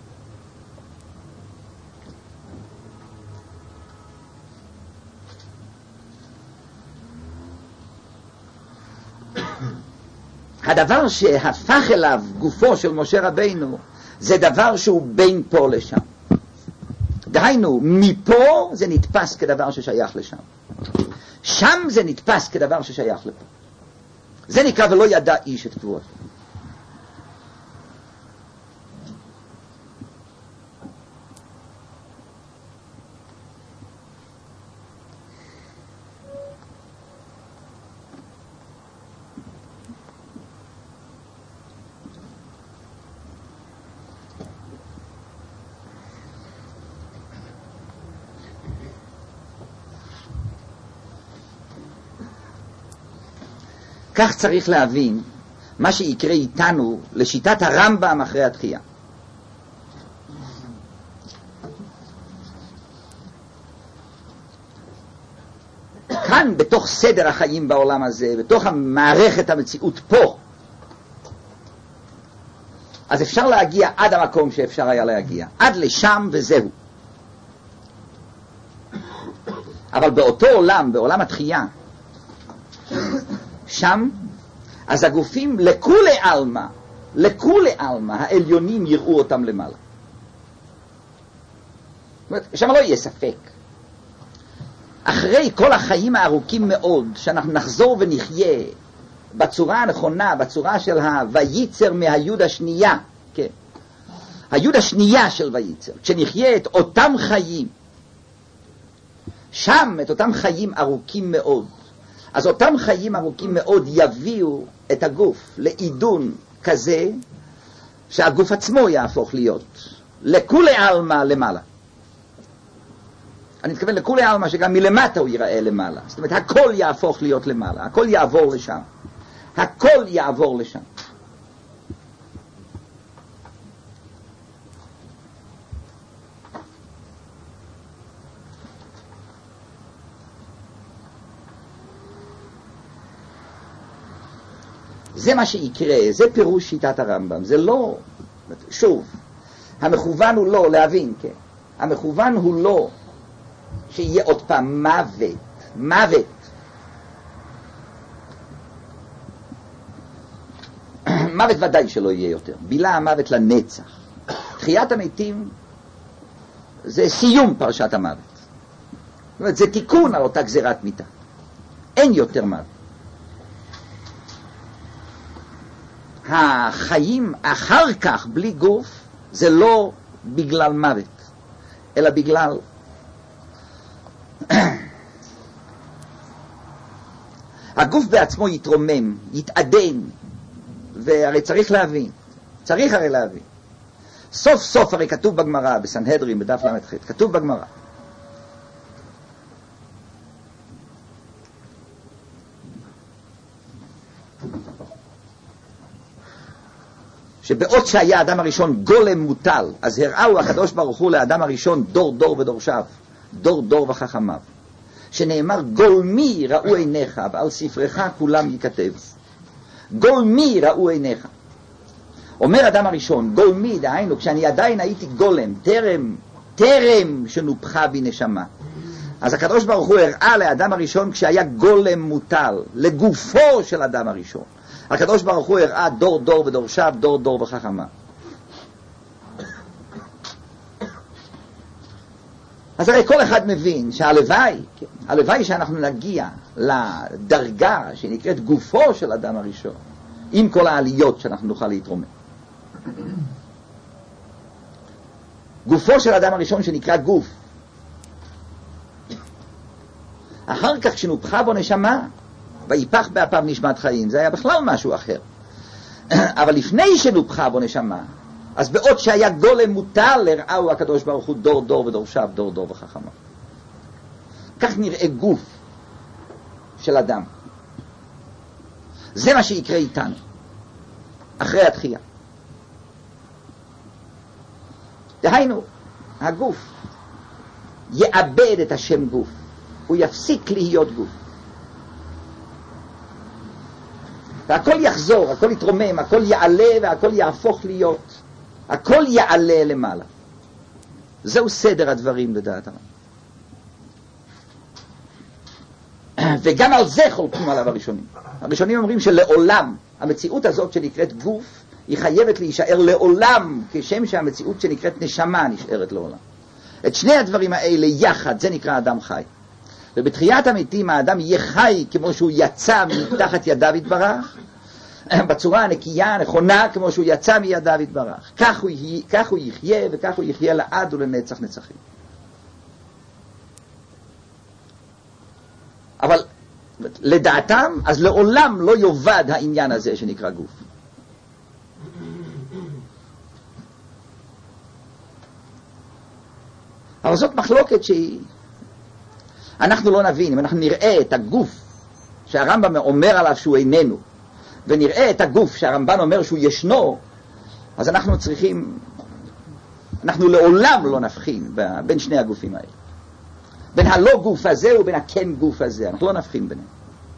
הדבר שהפך אליו גופו של משה רבינו זה דבר שהוא בין פה לשם. דהיינו, מפה זה נתפס כדבר ששייך לשם. שם זה נתפס כדבר ששייך לפה. זה נקרא ולא ידע איש את קבורתו. כך צריך להבין מה שיקרה איתנו לשיטת הרמב"ם אחרי התחייה. כאן בתוך סדר החיים בעולם הזה, בתוך המערכת המציאות פה, אז אפשר להגיע עד המקום שאפשר היה להגיע, עד לשם וזהו. אבל באותו עולם, בעולם התחייה, שם, אז הגופים לכולי עלמא, לכולי עלמא, העליונים יראו אותם למעלה. זאת אומרת, שם לא יהיה ספק. אחרי כל החיים הארוכים מאוד, שאנחנו נחזור ונחיה בצורה הנכונה, בצורה של הויצר מהיוד השנייה, כן. היוד השנייה של וייצר, כשנחיה את אותם חיים, שם את אותם חיים ארוכים מאוד, אז אותם חיים ארוכים מאוד יביאו את הגוף לעידון כזה, שהגוף עצמו יהפוך להיות לכולי עלמא למעלה. אני מתכוון לכולי עלמא שגם מלמטה הוא ייראה למעלה. זאת אומרת, הכל יהפוך להיות למעלה, הכל יעבור לשם. הכל יעבור לשם. זה מה שיקרה, זה פירוש שיטת הרמב"ם. זה לא, שוב, המכוון הוא לא, להבין, כן. המכוון הוא לא שיהיה עוד פעם מוות, מוות. מוות ודאי שלא יהיה יותר. בילה המוות לנצח. תחיית המתים זה סיום פרשת המוות. זאת אומרת, זה תיקון על אותה גזירת מיתה. אין יותר מוות. החיים אחר כך בלי גוף זה לא בגלל מוות, אלא בגלל הגוף בעצמו יתרומם, יתעדן, והרי צריך להבין, צריך הרי להבין. סוף סוף הרי כתוב בגמרא, בסנהדרין, בדף למ"ח, כתוב בגמרא, שבעוד שהיה האדם הראשון גולם מוטל, אז הראו הקדוש ברוך הוא לאדם הראשון דור דור ודורשיו, דור דור וחכמיו, שנאמר גולמי ראו עיניך, ועל ספרך כולם ייכתב. גולמי ראו עיניך. אומר אדם הראשון, גולמי, דהיינו, כשאני עדיין הייתי גולם, טרם, טרם שנופחה בי נשמה. אז הקדוש ברוך הוא הראה לאדם הראשון כשהיה גולם מוטל, לגופו של אדם הראשון. הקדוש ברוך הוא הראה דור דור ודורשיו, דור דור וחכמיו. אז הרי כל אחד מבין שהלוואי, כן, הלוואי שאנחנו נגיע לדרגה שנקראת גופו של אדם הראשון, עם כל העליות שאנחנו נוכל להתרומם. גופו של אדם הראשון שנקרא גוף. אחר כך כשנופחה בו נשמה, ויפח באפיו נשמת חיים, זה היה בכלל משהו אחר. אבל לפני שנופחה בו נשמה, אז בעוד שהיה גולם מוטל, הראו הקדוש ברוך הוא דור דור ודורשיו, דור דור וחכמיו. כך נראה גוף של אדם. זה מה שיקרה איתנו, אחרי התחייה. דהיינו, הגוף יאבד את השם גוף, הוא יפסיק להיות גוף. והכל יחזור, הכל יתרומם, הכל יעלה והכל יהפוך להיות, הכל יעלה למעלה. זהו סדר הדברים לדעת הרב. וגם על זה חולקים עליו הראשונים. הראשונים אומרים שלעולם המציאות הזאת שנקראת גוף היא חייבת להישאר לעולם, כשם שהמציאות שנקראת נשמה נשארת לעולם. את שני הדברים האלה יחד, זה נקרא אדם חי. ובתחיית המתים האדם יהיה חי כמו שהוא יצא מתחת ידיו יתברך, בצורה הנקייה, הנכונה, כמו שהוא יצא מידיו יתברך. כך הוא, כך הוא יחיה, וכך הוא יחיה לעד ולנצח נצחים. אבל לדעתם, אז לעולם לא יובד העניין הזה שנקרא גוף. אבל זאת מחלוקת שהיא, אנחנו לא נבין, אם אנחנו נראה את הגוף שהרמב"ם אומר עליו שהוא איננו, ונראה את הגוף שהרמב"ן אומר שהוא ישנו, אז אנחנו צריכים, אנחנו לעולם לא נבחין בין שני הגופים האלה. בין הלא גוף הזה ובין הכן גוף הזה, אנחנו לא נבחין ביניהם.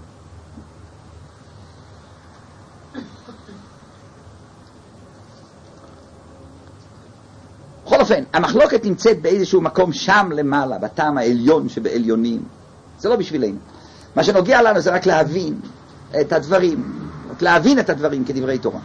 בכל אופן, המחלוקת נמצאת באיזשהו מקום שם למעלה, בטעם העליון שבעליונים. זה לא בשבילנו. מה שנוגע לנו זה רק להבין את הדברים, רק להבין את הדברים כדברי תורה.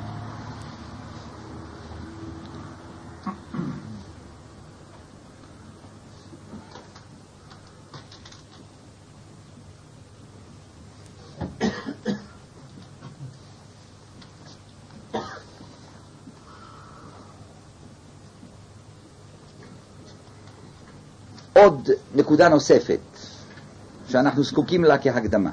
עוד נקודה נוספת שאנחנו זקוקים לה כהקדמה.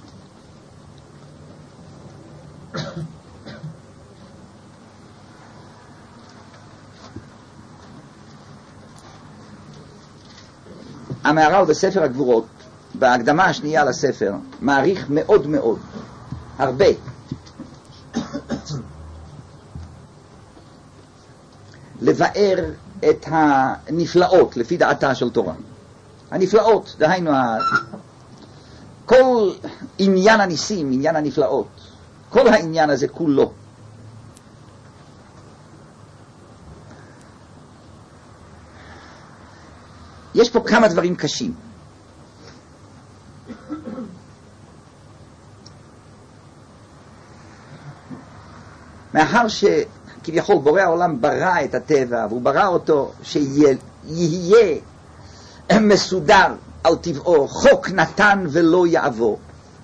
המהר"ל בספר הגבורות, בהקדמה השנייה לספר, מעריך מאוד מאוד, הרבה, לבאר את הנפלאות לפי דעתה של תורה. הנפלאות, דהיינו, כל עניין הניסים, עניין הנפלאות, כל העניין הזה כולו. יש פה כמה דברים קשים. מאחר שכביכול בורא העולם ברא את הטבע, והוא ברא אותו שיהיה מסודר על טבעו, חוק נתן ולא יעבור.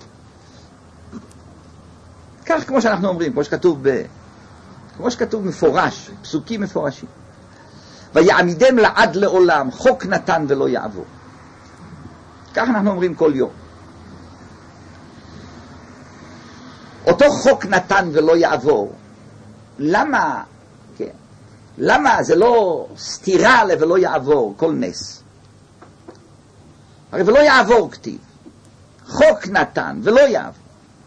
כך כמו שאנחנו אומרים, כמו שכתוב, ב... כמו שכתוב מפורש, פסוקים מפורשים. ויעמידם לעד לעולם, חוק נתן ולא יעבור. כך אנחנו אומרים כל יום. אותו חוק נתן ולא יעבור. למה? כן. למה זה לא סתירה ולא יעבור כל נס? הרי ולא יעבור כתיב. חוק נתן ולא יעבור.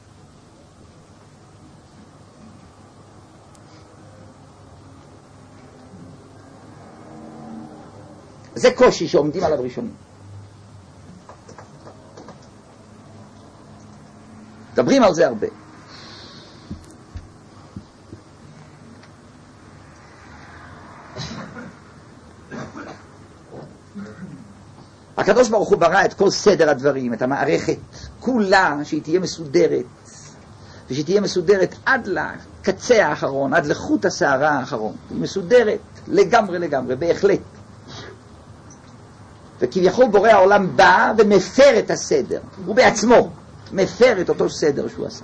זה קושי שעומדים עליו ראשונים. מדברים על זה הרבה. הקדוש ברוך הוא ברא את כל סדר הדברים, את המערכת כולה, שהיא תהיה מסודרת, ושהיא תהיה מסודרת עד לקצה האחרון, עד לחוט השערה האחרון. היא מסודרת לגמרי לגמרי, בהחלט. וכביכול בורא העולם בא ומפר את הסדר. הוא בעצמו מפר את אותו סדר שהוא עשה.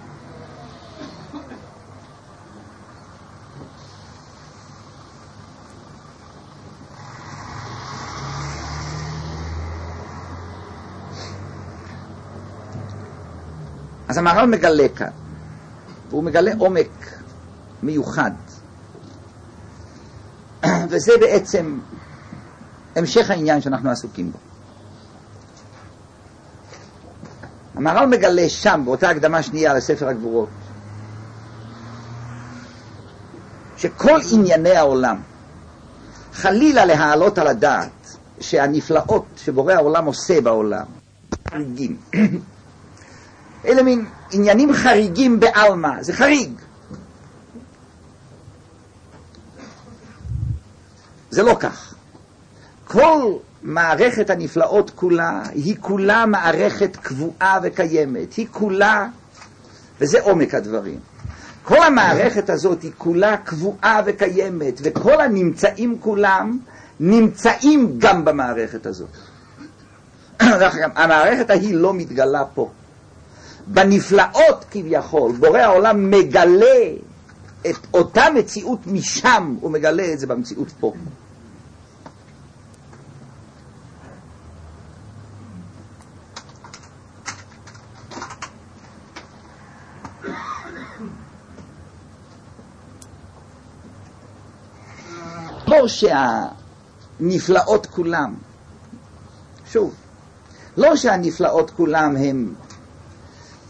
אז המהר"ל מגלה כאן, והוא מגלה עומק מיוחד. וזה בעצם המשך העניין שאנחנו עסוקים בו. המהר"ל מגלה שם, באותה הקדמה שנייה לספר הגבורות, שכל ענייני העולם, חלילה להעלות על הדעת שהנפלאות שבורא העולם עושה בעולם, חריגים. אלה מין עניינים חריגים בעלמא, זה חריג. זה לא כך. כל מערכת הנפלאות כולה, היא כולה מערכת קבועה וקיימת. היא כולה, וזה עומק הדברים. כל המערכת הזאת היא כולה קבועה וקיימת, וכל הנמצאים כולם נמצאים גם במערכת הזאת. המערכת ההיא לא מתגלה פה. בנפלאות כביכול, בורא העולם מגלה את אותה מציאות משם, הוא מגלה את זה במציאות פה. לא שהנפלאות כולם, שוב, לא שהנפלאות כולם הם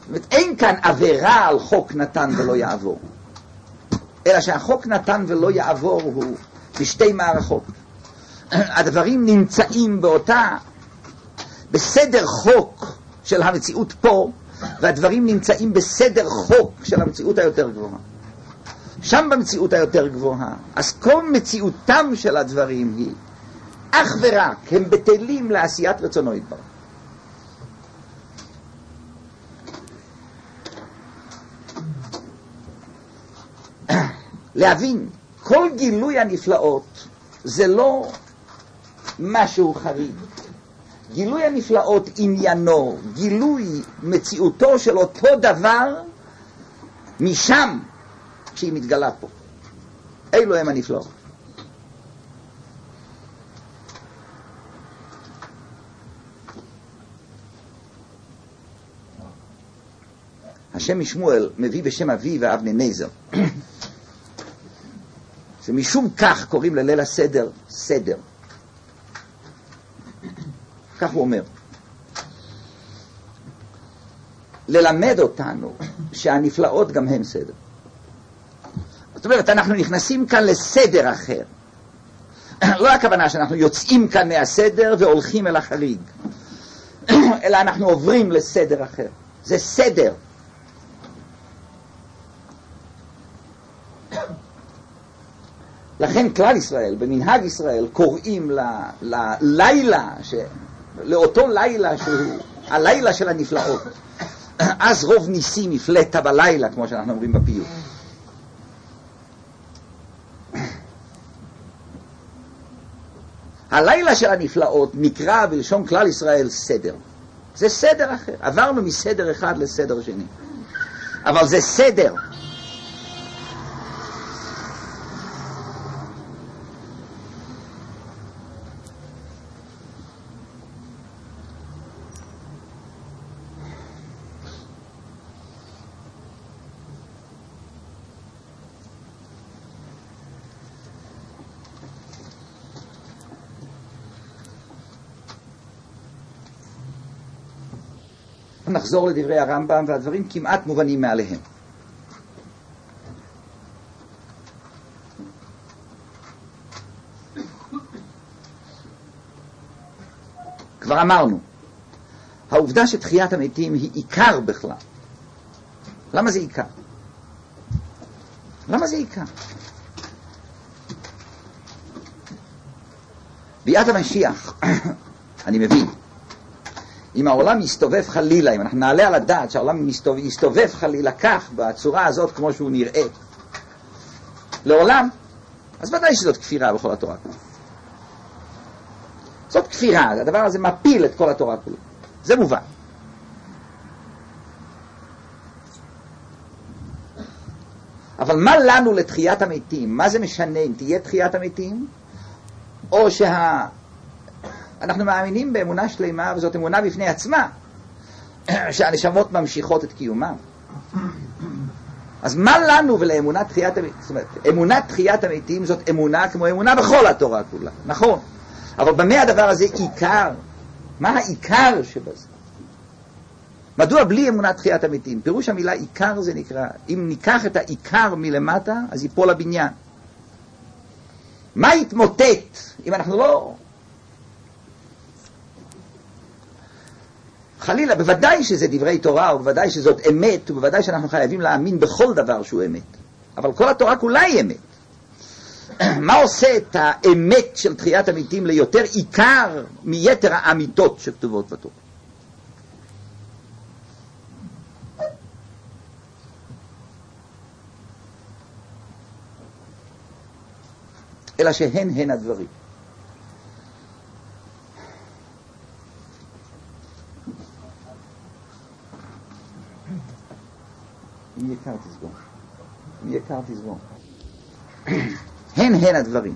אין כאן עבירה על חוק נתן ולא יעבור, אלא שהחוק נתן ולא יעבור הוא בשתי מערכות. הדברים נמצאים באותה, בסדר חוק של המציאות פה, והדברים נמצאים בסדר חוק של המציאות היותר גבוהה. שם במציאות היותר גבוהה, אז כל מציאותם של הדברים היא אך ורק הם בטלים לעשיית רצונו יתברך. להבין, כל גילוי הנפלאות זה לא משהו חריג. גילוי הנפלאות עניינו, גילוי מציאותו של אותו דבר משם שהיא מתגלה פה. אלו הם הנפלאות. השם משמואל מביא בשם אבי ואבני נזר. שמשום כך קוראים לליל הסדר סדר. כך הוא אומר. ללמד אותנו שהנפלאות גם הם סדר. זאת אומרת, אנחנו נכנסים כאן לסדר אחר. לא הכוונה שאנחנו יוצאים כאן מהסדר והולכים אל החריג, אלא אנחנו עוברים לסדר אחר. זה סדר. לכן כלל ישראל, במנהג ישראל, קוראים ללילה, ש... לאותו לילה שהוא הלילה של הנפלאות. אז רוב ניסים יפלטה בלילה, כמו שאנחנו אומרים בפיוט. הלילה של הנפלאות נקרא בלשון כלל ישראל סדר. זה סדר אחר. עברנו מסדר אחד לסדר שני. אבל זה סדר. נחזור לדברי הרמב"ם, והדברים כמעט מובנים מעליהם. כבר אמרנו, העובדה שתחיית המתים היא עיקר בכלל. למה זה עיקר? למה זה עיקר? ביאת המשיח, אני מבין, אם העולם יסתובב חלילה, אם אנחנו נעלה על הדעת שהעולם יסתובב, יסתובב חלילה כך, בצורה הזאת כמו שהוא נראה, לעולם, אז ודאי שזאת כפירה בכל התורה. זאת כפירה, הדבר הזה מפיל את כל התורה כולה. זה מובן. אבל מה לנו לתחיית המתים? מה זה משנה אם תהיה תחיית המתים? או שה... אנחנו מאמינים באמונה שלמה, וזאת אמונה בפני עצמה, שהנשמות ממשיכות את קיומם. אז מה לנו ולאמונת תחיית המתים? זאת אומרת, אמונת תחיית המתים זאת אמונה כמו אמונה בכל התורה כולה, נכון. אבל במה הדבר הזה עיקר? מה העיקר שבזה? מדוע בלי אמונת תחיית המתים? פירוש המילה עיקר זה נקרא, אם ניקח את העיקר מלמטה, אז ייפול הבניין. מה יתמוטט אם אנחנו לא... חלילה, בוודאי שזה דברי תורה, ובוודאי שזאת אמת, ובוודאי שאנחנו חייבים להאמין בכל דבר שהוא אמת. אבל כל התורה כולה היא אמת. מה עושה את האמת של תחיית המתים ליותר עיקר מיתר האמיתות שכתובות בתורה? אלא שהן הן הדברים. מי יקר תסגור? מי יקר תסגור? הן הן הדברים.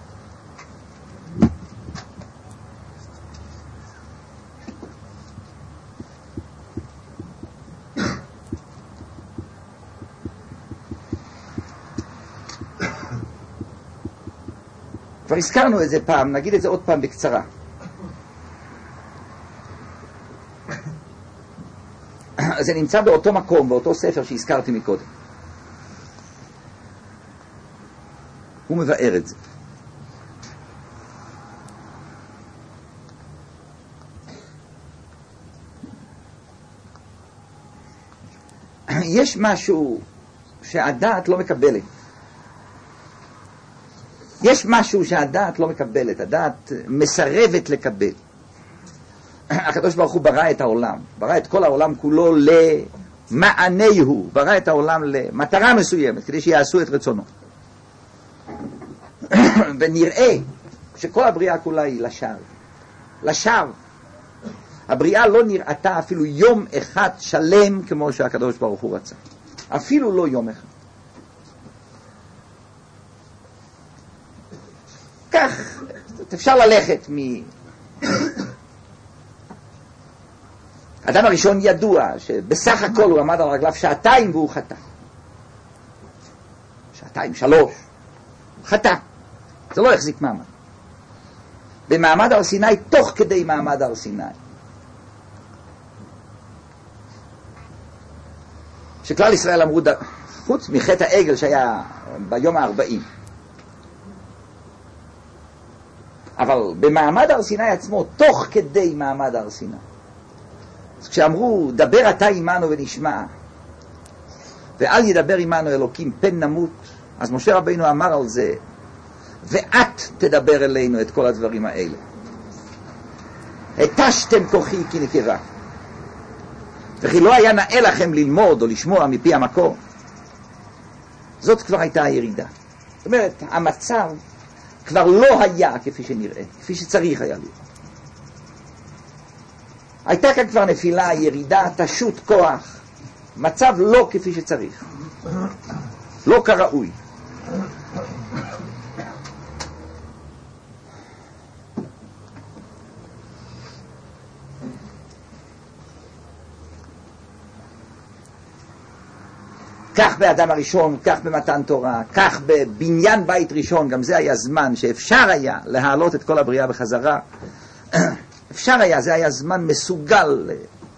כבר הזכרנו את זה פעם, נגיד את זה עוד פעם בקצרה. זה נמצא באותו מקום, באותו ספר שהזכרתי מקודם. הוא מבאר את זה. יש משהו שהדעת לא מקבלת. יש משהו שהדעת לא מקבלת, הדעת מסרבת לקבל. הקדוש ברוך הוא ברא את העולם, ברא את כל העולם כולו למענהו, ברא את העולם למטרה מסוימת, כדי שיעשו את רצונו. ונראה שכל הבריאה כולה היא לשווא. לשווא. הבריאה לא נראתה אפילו יום אחד שלם כמו שהקדוש ברוך הוא רצה. אפילו לא יום אחד. כך אפשר ללכת מ... האדם הראשון ידוע שבסך הכל הוא עמד על רגליו שעתיים והוא חטא. שעתיים, שלוש. חטא. זה לא החזיק מעמד. במעמד הר סיני, תוך כדי מעמד הר סיני. שכלל ישראל אמרו, חוץ מחטא העגל שהיה ביום הארבעים. אבל במעמד הר סיני עצמו, תוך כדי מעמד הר סיני. אז כשאמרו, דבר אתה עמנו ונשמע, ואל ידבר עמנו אלוקים פן נמות, אז משה רבינו אמר על זה, ואת תדבר אלינו את כל הדברים האלה. התשתם כוחי כי נקבה. וכי לא היה נאה לכם ללמוד או לשמוע מפי המקור. זאת כבר הייתה הירידה. זאת אומרת, המצב כבר לא היה כפי שנראה, כפי שצריך היה להיות. הייתה כאן כבר נפילה, ירידה, תשות כוח, מצב לא כפי שצריך, לא כראוי. כך באדם הראשון, כך במתן תורה, כך בבניין בית ראשון, גם זה היה זמן שאפשר היה להעלות את כל הבריאה בחזרה. אפשר היה, זה היה זמן מסוגל.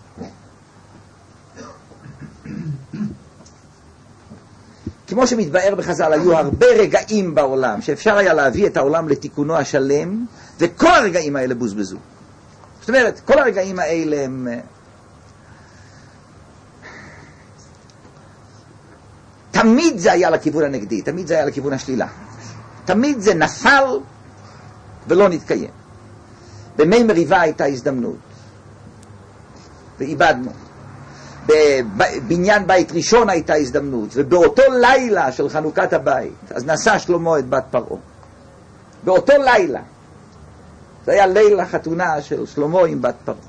כמו שמתבאר בחז"ל, היו הרבה רגעים בעולם שאפשר היה להביא את העולם לתיקונו השלם, וכל הרגעים האלה בוזבזו. זאת אומרת, כל הרגעים האלה הם... תמיד זה היה לכיוון הנגדי, תמיד זה היה לכיוון השלילה. תמיד זה נפל ולא נתקיים. במי מריבה הייתה הזדמנות, ואיבדנו. בבניין בית ראשון הייתה הזדמנות, ובאותו לילה של חנוכת הבית, אז נשא שלמה את בת פרעה. באותו לילה. זה היה לילה חתונה של שלמה עם בת פרעה.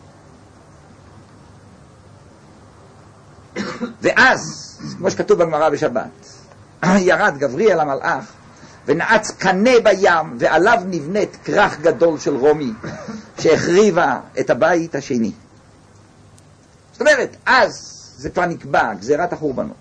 ואז, כמו שכתוב בגמרא בשבת, ירד גבריאל המלאך ונעץ קנה בים, ועליו נבנית כרך גדול של רומי שהחריבה את הבית השני. זאת אומרת, אז זה כבר נקבע, גזירת החורבנות.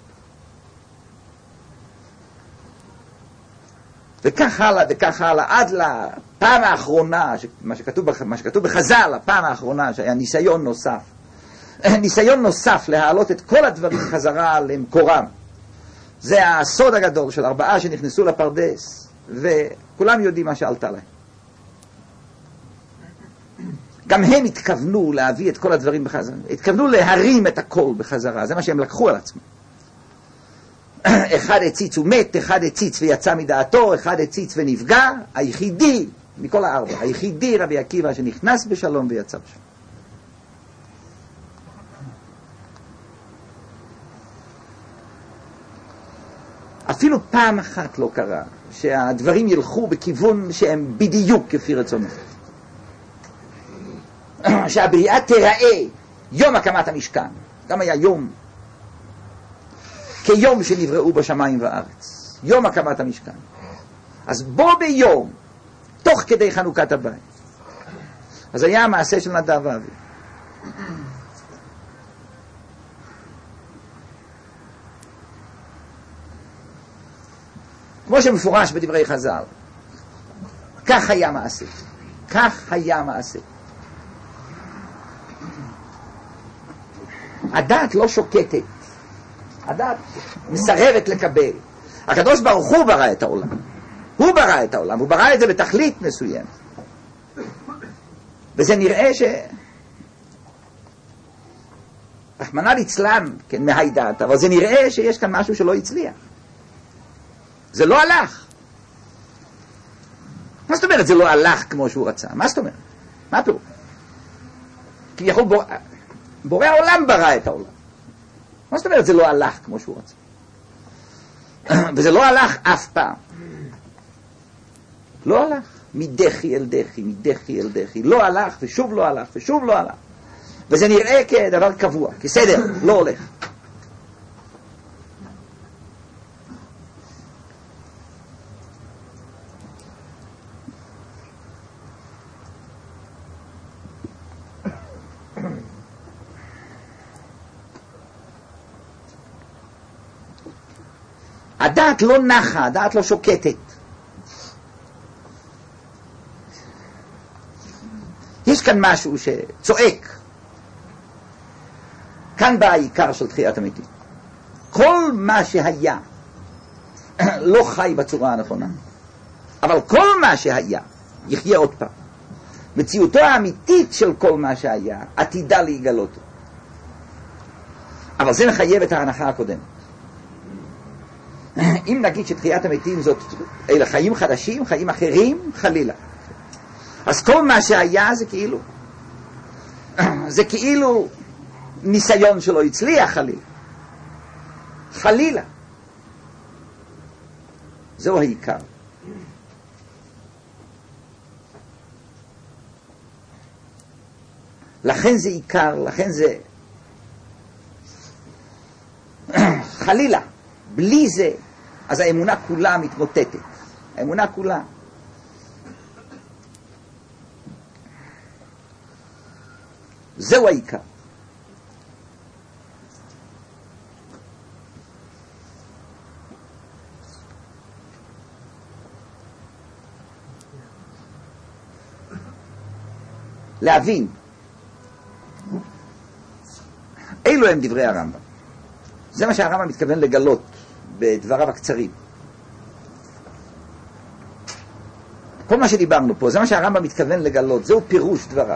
וכך הלאה וכך הלאה, עד לפעם האחרונה, מה שכתוב, מה שכתוב בחז"ל, הפעם האחרונה שהיה ניסיון נוסף. ניסיון נוסף להעלות את כל הדברים חזרה למקורם. זה הסוד הגדול של ארבעה שנכנסו לפרדס, וכולם יודעים מה שעלתה להם. גם הם התכוונו להביא את כל הדברים בחזרה, התכוונו להרים את הכל בחזרה, זה מה שהם לקחו על עצמם. אחד הציץ ומת, אחד הציץ ויצא מדעתו, אחד הציץ ונפגע, היחידי מכל הארבע, היחידי רבי עקיבא שנכנס בשלום ויצא בשלום. אפילו פעם אחת לא קרה שהדברים ילכו בכיוון שהם בדיוק כפי רצונו. שהבריאה תיראה יום הקמת המשכן, גם היה יום כיום שנבראו בשמיים וארץ, יום הקמת המשכן. אז בו ביום, תוך כדי חנוכת הבית, אז היה המעשה של נדב ואביו. כמו שמפורש בדברי חז"ל, כך היה מעשה, כך היה מעשה. הדעת לא שוקטת, הדעת מסרבת לקבל. הקדוש ברוך הוא ברא את העולם, הוא ברא את העולם, הוא ברא את זה בתכלית מסוימת, וזה נראה ש... רחמנא ליצלן, כן, מהי דעת, אבל זה נראה שיש כאן משהו שלא הצליח, זה לא הלך. מה זאת אומרת זה לא הלך כמו שהוא רצה? מה זאת אומרת? מה הפירוש? כביכול בור... בורא העולם ברא את העולם, מה זאת אומרת זה לא הלך כמו שהוא רצה? וזה לא הלך אף פעם, לא הלך מדחי אל דחי, מדחי אל דחי, לא הלך ושוב לא הלך ושוב לא הלך, וזה נראה כדבר קבוע, כסדר, לא הולך. הדעת לא נחה, הדעת לא שוקטת. יש כאן משהו שצועק. כאן בא העיקר של תחיית המתים. כל מה שהיה לא חי בצורה הנכונה, אבל כל מה שהיה יחיה עוד פעם. מציאותו האמיתית של כל מה שהיה עתידה להיגלות. אבל זה מחייב את ההנחה הקודמת. אם נגיד שתחיית המתים זאת אלה חיים חדשים, חיים אחרים, חלילה, אז כל מה שהיה זה כאילו זה כאילו ניסיון שלא הצליח, חלילה חלילה זהו העיקר. לכן זה עיקר, לכן זה חלילה בלי זה, אז האמונה כולה מתמוטטת. האמונה כולה. זהו העיקר. להבין. אילו הם דברי הרמב"ם. זה מה שהרמב"ם מתכוון לגלות בדבריו הקצרים. כל מה שדיברנו פה, זה מה שהרמב"ם מתכוון לגלות, זהו פירוש דבריו.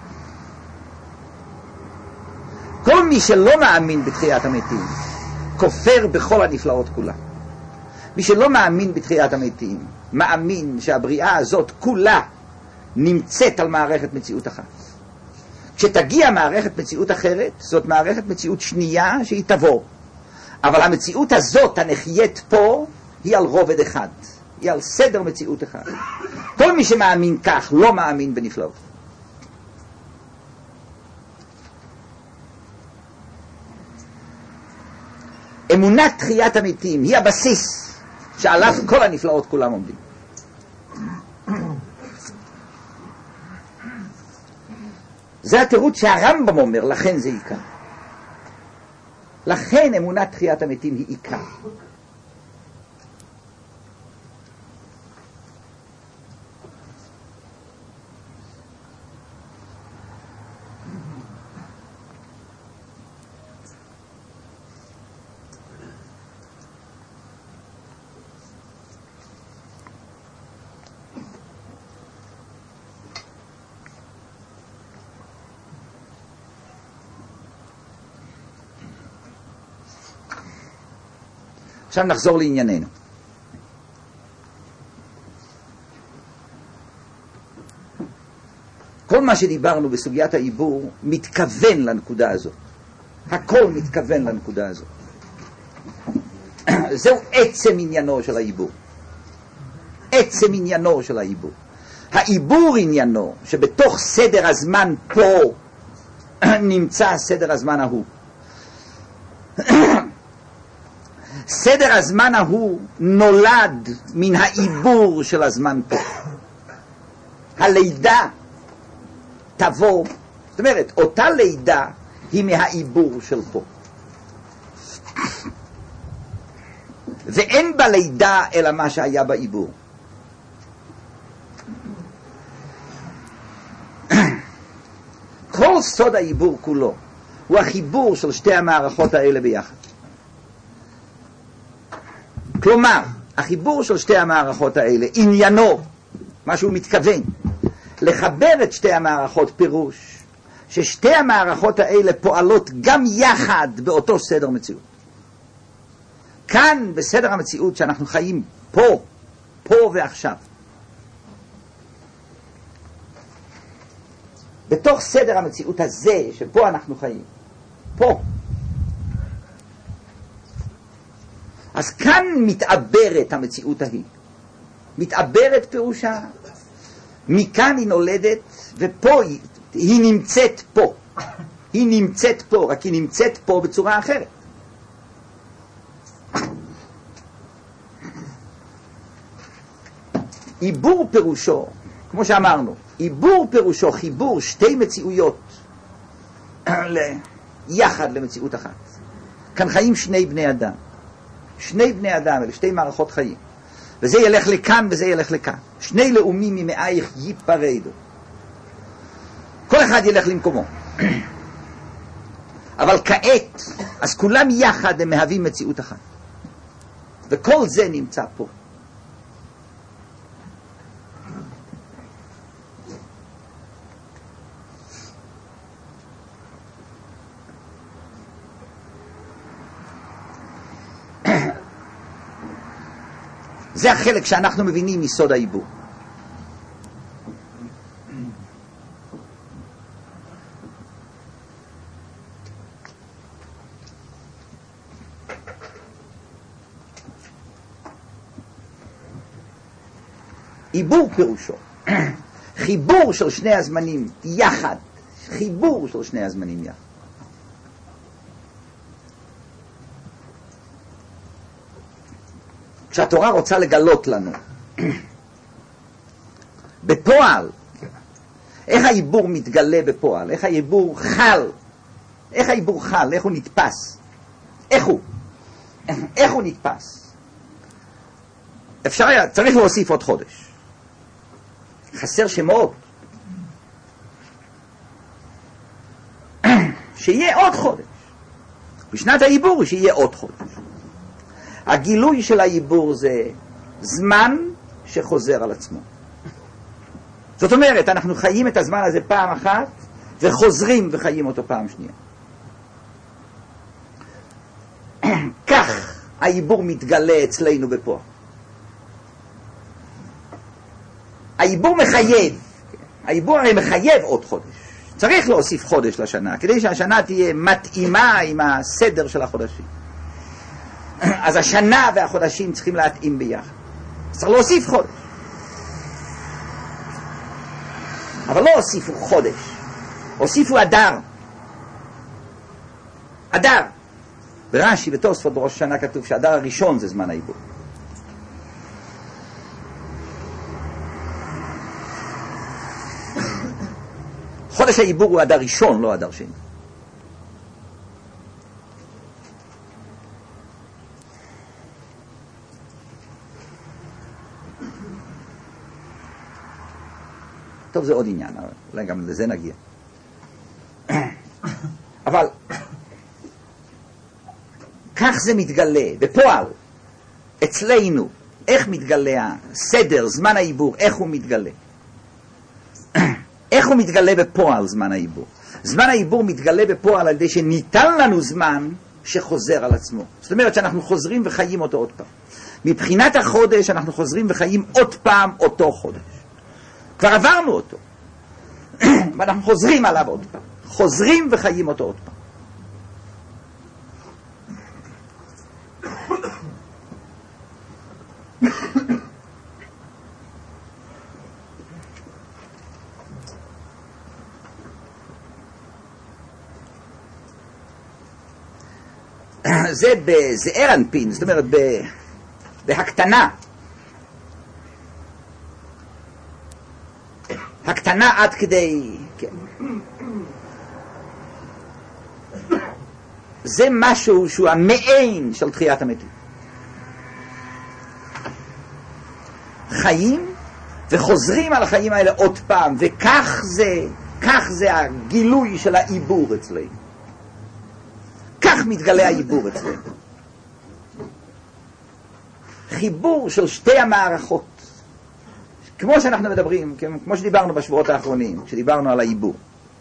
כל מי שלא מאמין בתחיית המתים, כופר בכל הנפלאות כולה. מי שלא מאמין בתחיית המתים, מאמין שהבריאה הזאת כולה נמצאת על מערכת מציאות אחת. כשתגיע מערכת מציאות אחרת, זאת מערכת מציאות שנייה שהיא תבוא. אבל המציאות הזאת, הנחית פה, היא על רובד אחד. היא על סדר מציאות אחד. כל מי שמאמין כך, לא מאמין בנפלאות. אמונת תחיית המתים היא הבסיס שעליו כל הנפלאות כולם עומדים. זה התירוץ שהרמב"ם אומר, לכן זה עיקר. לכן אמונת תחיית המתים היא עיקר. עכשיו נחזור לענייננו. כל מה שדיברנו בסוגיית העיבור מתכוון לנקודה הזאת. הכל מתכוון לנקודה הזאת. זהו עצם עניינו של העיבור. עצם עניינו של העיבור. העיבור עניינו שבתוך סדר הזמן פה נמצא סדר הזמן ההוא. סדר הזמן ההוא נולד מן העיבור של הזמן פה. הלידה תבוא, זאת אומרת, אותה לידה היא מהעיבור של פה. ואין בלידה אלא מה שהיה בעיבור. כל סוד העיבור כולו הוא החיבור של שתי המערכות האלה ביחד. כלומר, החיבור של שתי המערכות האלה, עניינו, מה שהוא מתכוון, לחבר את שתי המערכות פירוש, ששתי המערכות האלה פועלות גם יחד באותו סדר מציאות. כאן בסדר המציאות שאנחנו חיים פה, פה ועכשיו. בתוך סדר המציאות הזה שפה אנחנו חיים, פה. אז כאן מתעברת המציאות ההיא. מתעברת פירושה, מכאן היא נולדת, ופה היא, היא נמצאת פה. היא נמצאת פה, רק היא נמצאת פה בצורה אחרת. עיבור פירושו, כמו שאמרנו, עיבור פירושו חיבור שתי מציאויות יחד למציאות אחת. כאן חיים שני בני אדם. שני בני אדם, אלה שתי מערכות חיים. וזה ילך לכאן וזה ילך לכאן. שני לאומים ממאייך ייפרדו. כל אחד ילך למקומו. אבל כעת, אז כולם יחד הם מהווים מציאות אחת. וכל זה נמצא פה. זה החלק שאנחנו מבינים מסוד העיבור. עיבור פירושו חיבור של שני הזמנים יחד, חיבור של שני הזמנים יחד. כשהתורה רוצה לגלות לנו בפועל איך העיבור מתגלה בפועל, איך העיבור חל, איך העיבור חל, איך הוא נתפס, איך הוא איך הוא נתפס. אפשר היה, צריך להוסיף עוד חודש, חסר שמות, שיהיה עוד חודש בשנת העיבור, שיהיה עוד חודש. הגילוי של העיבור זה זמן שחוזר על עצמו. זאת אומרת, אנחנו חיים את הזמן הזה פעם אחת וחוזרים וחיים אותו פעם שנייה. כך העיבור מתגלה אצלנו בפועל. העיבור מחייב, העיבור הרי מחייב עוד חודש. צריך להוסיף חודש לשנה, כדי שהשנה תהיה מתאימה עם הסדר של החודשים. אז השנה והחודשים צריכים להתאים ביחד. צריך להוסיף חודש. אבל לא הוסיפו חודש, הוסיפו אדר. אדר. ברש"י בתוספות בראש השנה כתוב שהאדר הראשון זה זמן העיבור. חודש העיבור הוא אדר ראשון, לא אדר שני. טוב, זה עוד עניין, אולי גם לזה נגיע. אבל כך זה מתגלה בפועל אצלנו. איך מתגלה הסדר, זמן העיבור, איך הוא מתגלה? איך הוא מתגלה בפועל זמן העיבור? זמן העיבור מתגלה בפועל על ידי שניתן לנו זמן שחוזר על עצמו. זאת אומרת שאנחנו חוזרים וחיים אותו עוד פעם. מבחינת החודש אנחנו חוזרים וחיים עוד פעם אותו חודש. כבר עברנו אותו. ואנחנו חוזרים עליו עוד פעם. חוזרים וחיים אותו עוד פעם. זה בזעיר אנפין, זאת אומרת בהקטנה. הקטנה עד כדי, כן. זה משהו שהוא המעין של תחיית המתים. חיים וחוזרים על החיים האלה עוד פעם, וכך זה, כך זה הגילוי של העיבור אצלנו. כך מתגלה העיבור אצלנו. חיבור של שתי המערכות. כמו שאנחנו מדברים, כמו שדיברנו בשבועות האחרונים, כשדיברנו על העיבור.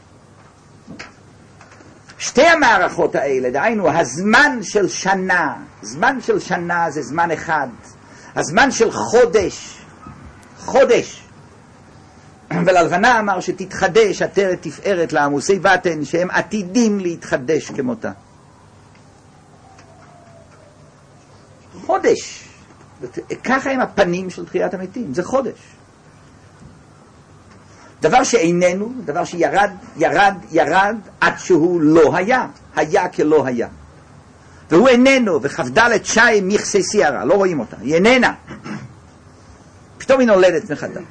שתי המערכות האלה, דהיינו, הזמן של שנה, זמן של שנה זה זמן אחד, הזמן של חודש, חודש, וללבנה אמר שתתחדש עטרת תפארת לעמוסי בטן, שהם עתידים להתחדש כמותה. חודש. ככה הם הפנים של תחיית המתים, זה חודש. דבר שאיננו, דבר שירד, ירד, ירד, עד שהוא לא היה, היה כלא היה. והוא איננו, וכ"ד שי מכסי סיירה, לא רואים אותה, היא איננה. פתאום היא נולדת מחדש.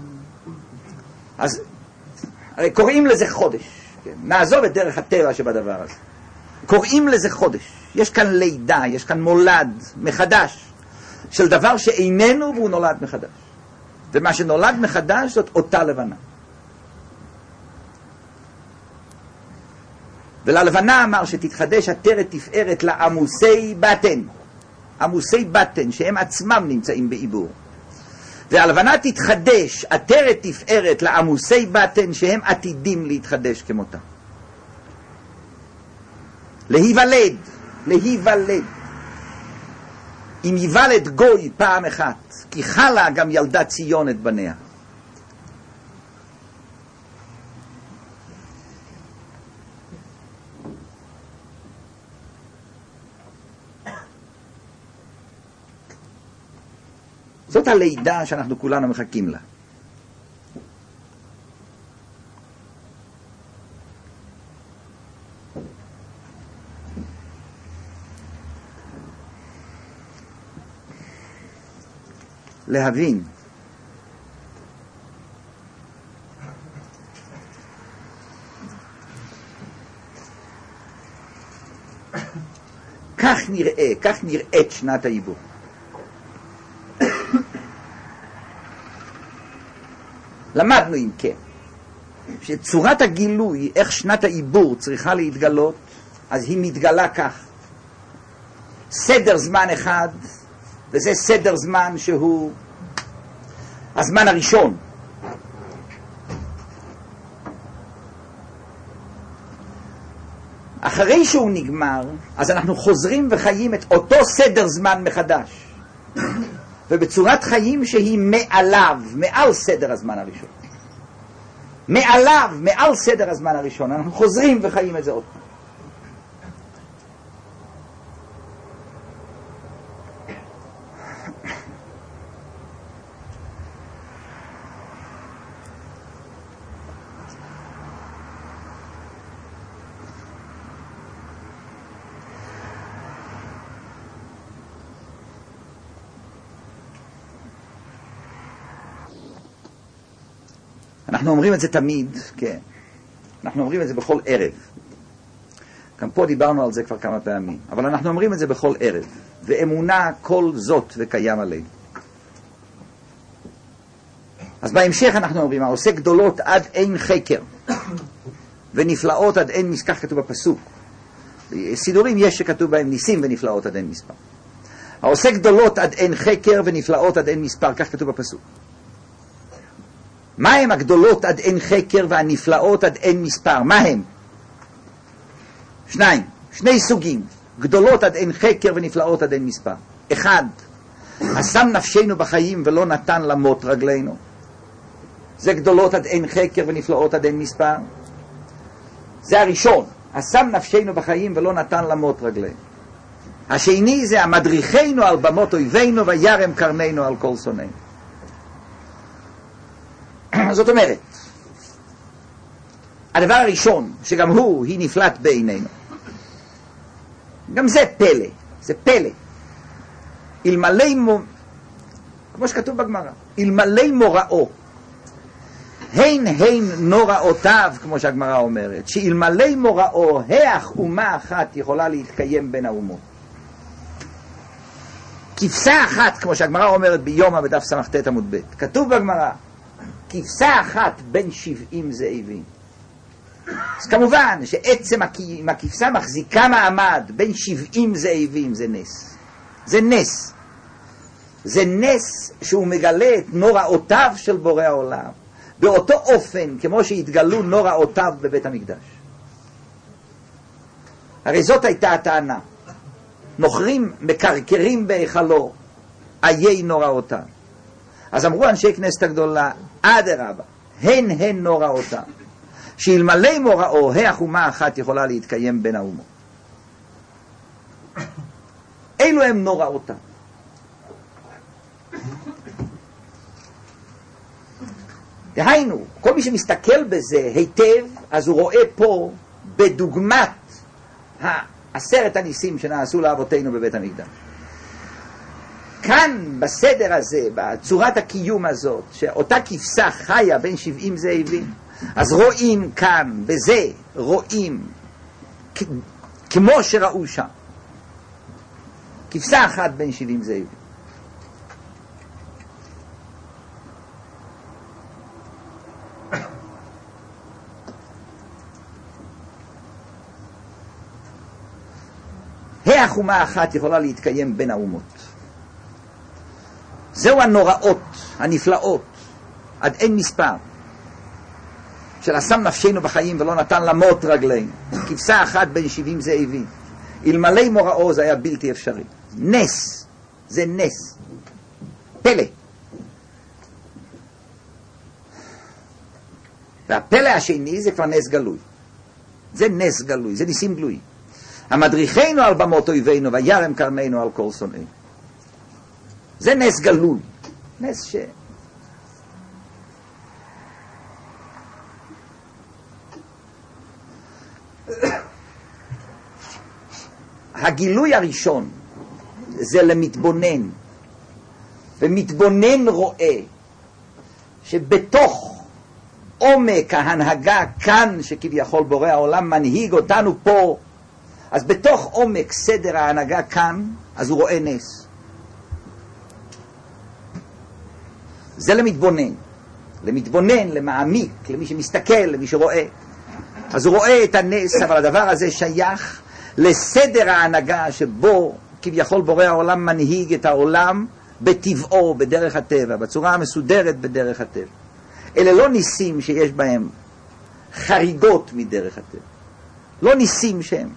אז הרי קוראים לזה חודש, כן? נעזוב את דרך הטבע שבדבר הזה. קוראים לזה חודש. יש כאן לידה, יש כאן מולד מחדש של דבר שאיננו והוא נולד מחדש. ומה שנולד מחדש זאת אותה לבנה. וללבנה אמר שתתחדש עטרת תפארת לעמוסי בטן. עמוסי בטן שהם עצמם נמצאים בעיבור. והלבנה תתחדש עטרת תפארת לעמוסי בטן שהם עתידים להתחדש כמותה. להיוולד, להיוולד. אם ייוולד גוי פעם אחת, כי חלה גם ילדה ציון את בניה. זאת הלידה שאנחנו כולנו מחכים לה. להבין כך נראה, כך נראית שנת העיבור. למדנו אם כן שצורת הגילוי, איך שנת העיבור צריכה להתגלות, אז היא מתגלה כך. סדר זמן אחד, וזה סדר זמן שהוא הזמן הראשון. אחרי שהוא נגמר, אז אנחנו חוזרים וחיים את אותו סדר זמן מחדש. ובצורת חיים שהיא מעליו, מעל סדר הזמן הראשון. מעליו, מעל סדר הזמן הראשון. אנחנו חוזרים וחיים את זה עוד פעם. אנחנו אומרים את זה תמיד, כן. אנחנו אומרים את זה בכל ערב. גם פה דיברנו על זה כבר כמה פעמים. אבל אנחנו אומרים את זה בכל ערב. ואמונה כל זאת וקיים עלינו. אז בהמשך אנחנו אומרים, העושה גדולות עד אין חקר. ונפלאות עד אין מספר, כך כתוב בפסוק. סידורים יש שכתוב בהם ניסים ונפלאות עד אין מספר. העושה גדולות עד אין חקר ונפלאות עד אין מספר, כך כתוב בפסוק. מה הם הגדולות עד אין חקר והנפלאות עד אין מספר? מה הם? שניים, שני סוגים. גדולות עד אין חקר ונפלאות עד אין מספר. אחד, השם נפשנו בחיים ולא נתן למות רגלינו. זה גדולות עד אין חקר ונפלאות עד אין מספר. זה הראשון, השם נפשנו בחיים ולא נתן למות רגלינו. השני זה המדריכנו על במות אויבינו וירם קרננו על כל שונאינו. זאת אומרת, הדבר הראשון, שגם הוא, היא נפלט בעינינו. גם זה פלא, זה פלא. אלמלא, כמו שכתוב בגמרא, אלמלא מוראו, הן הן נוראותיו, כמו שהגמרא אומרת, שאלמלא מוראו, היח אומה אחת יכולה להתקיים בין האומות. כבשה אחת, כמו שהגמרא אומרת ביומא בדף סמ"ט עמוד ב', כתוב בגמרא, כבשה אחת בין שבעים זאבים. אז כמובן שעצם הכבשה מחזיקה מעמד בין שבעים זאבים זה נס. זה נס. זה נס שהוא מגלה את נוראותיו של בורא העולם, באותו אופן כמו שהתגלו נוראותיו בבית המקדש. הרי זאת הייתה הטענה. נוכרים מקרקרים בהיכלו, איי נוראותיו. אז אמרו אנשי כנסת הגדולה, אדרבה, הן הן נוראותיו. שאלמלא מוראו, החומה אחת יכולה להתקיים בין האומות. אלו הם נוראותיו. דהיינו, כל מי שמסתכל בזה היטב, אז הוא רואה פה בדוגמת עשרת הניסים שנעשו לאבותינו בבית המקדש. כאן בסדר הזה, בצורת הקיום הזאת, שאותה כבשה חיה בין שבעים זאבים, אז רואים כאן, בזה רואים כמו שראו שם, כבשה אחת בין שבעים זאבים. החומה אחת יכולה להתקיים בין האומות. זהו הנוראות, הנפלאות, עד אין מספר, של השם נפשנו בחיים ולא נתן למות רגלינו. כבשה אחת בין שבעים זאבים. אלמלא מוראו זה היה בלתי אפשרי. נס, זה נס. פלא. והפלא השני זה כבר נס גלוי. זה נס גלוי, זה ניסים גלויים. המדריכנו על במות אויבינו וירם קרננו על כל שונאינו. זה נס גלוי. נס ש... הגילוי הראשון זה למתבונן, ומתבונן רואה שבתוך עומק ההנהגה כאן שכביכול בורא העולם מנהיג אותנו פה, אז בתוך עומק סדר ההנהגה כאן, אז הוא רואה נס. זה למתבונן, למתבונן, למעמיק, למי שמסתכל, למי שרואה. אז הוא רואה את הנס, אבל הדבר הזה שייך לסדר ההנהגה שבו כביכול בורא העולם מנהיג את העולם בטבעו, בדרך הטבע, בצורה המסודרת בדרך הטבע. אלה לא ניסים שיש בהם חריגות מדרך הטבע. לא ניסים שהם.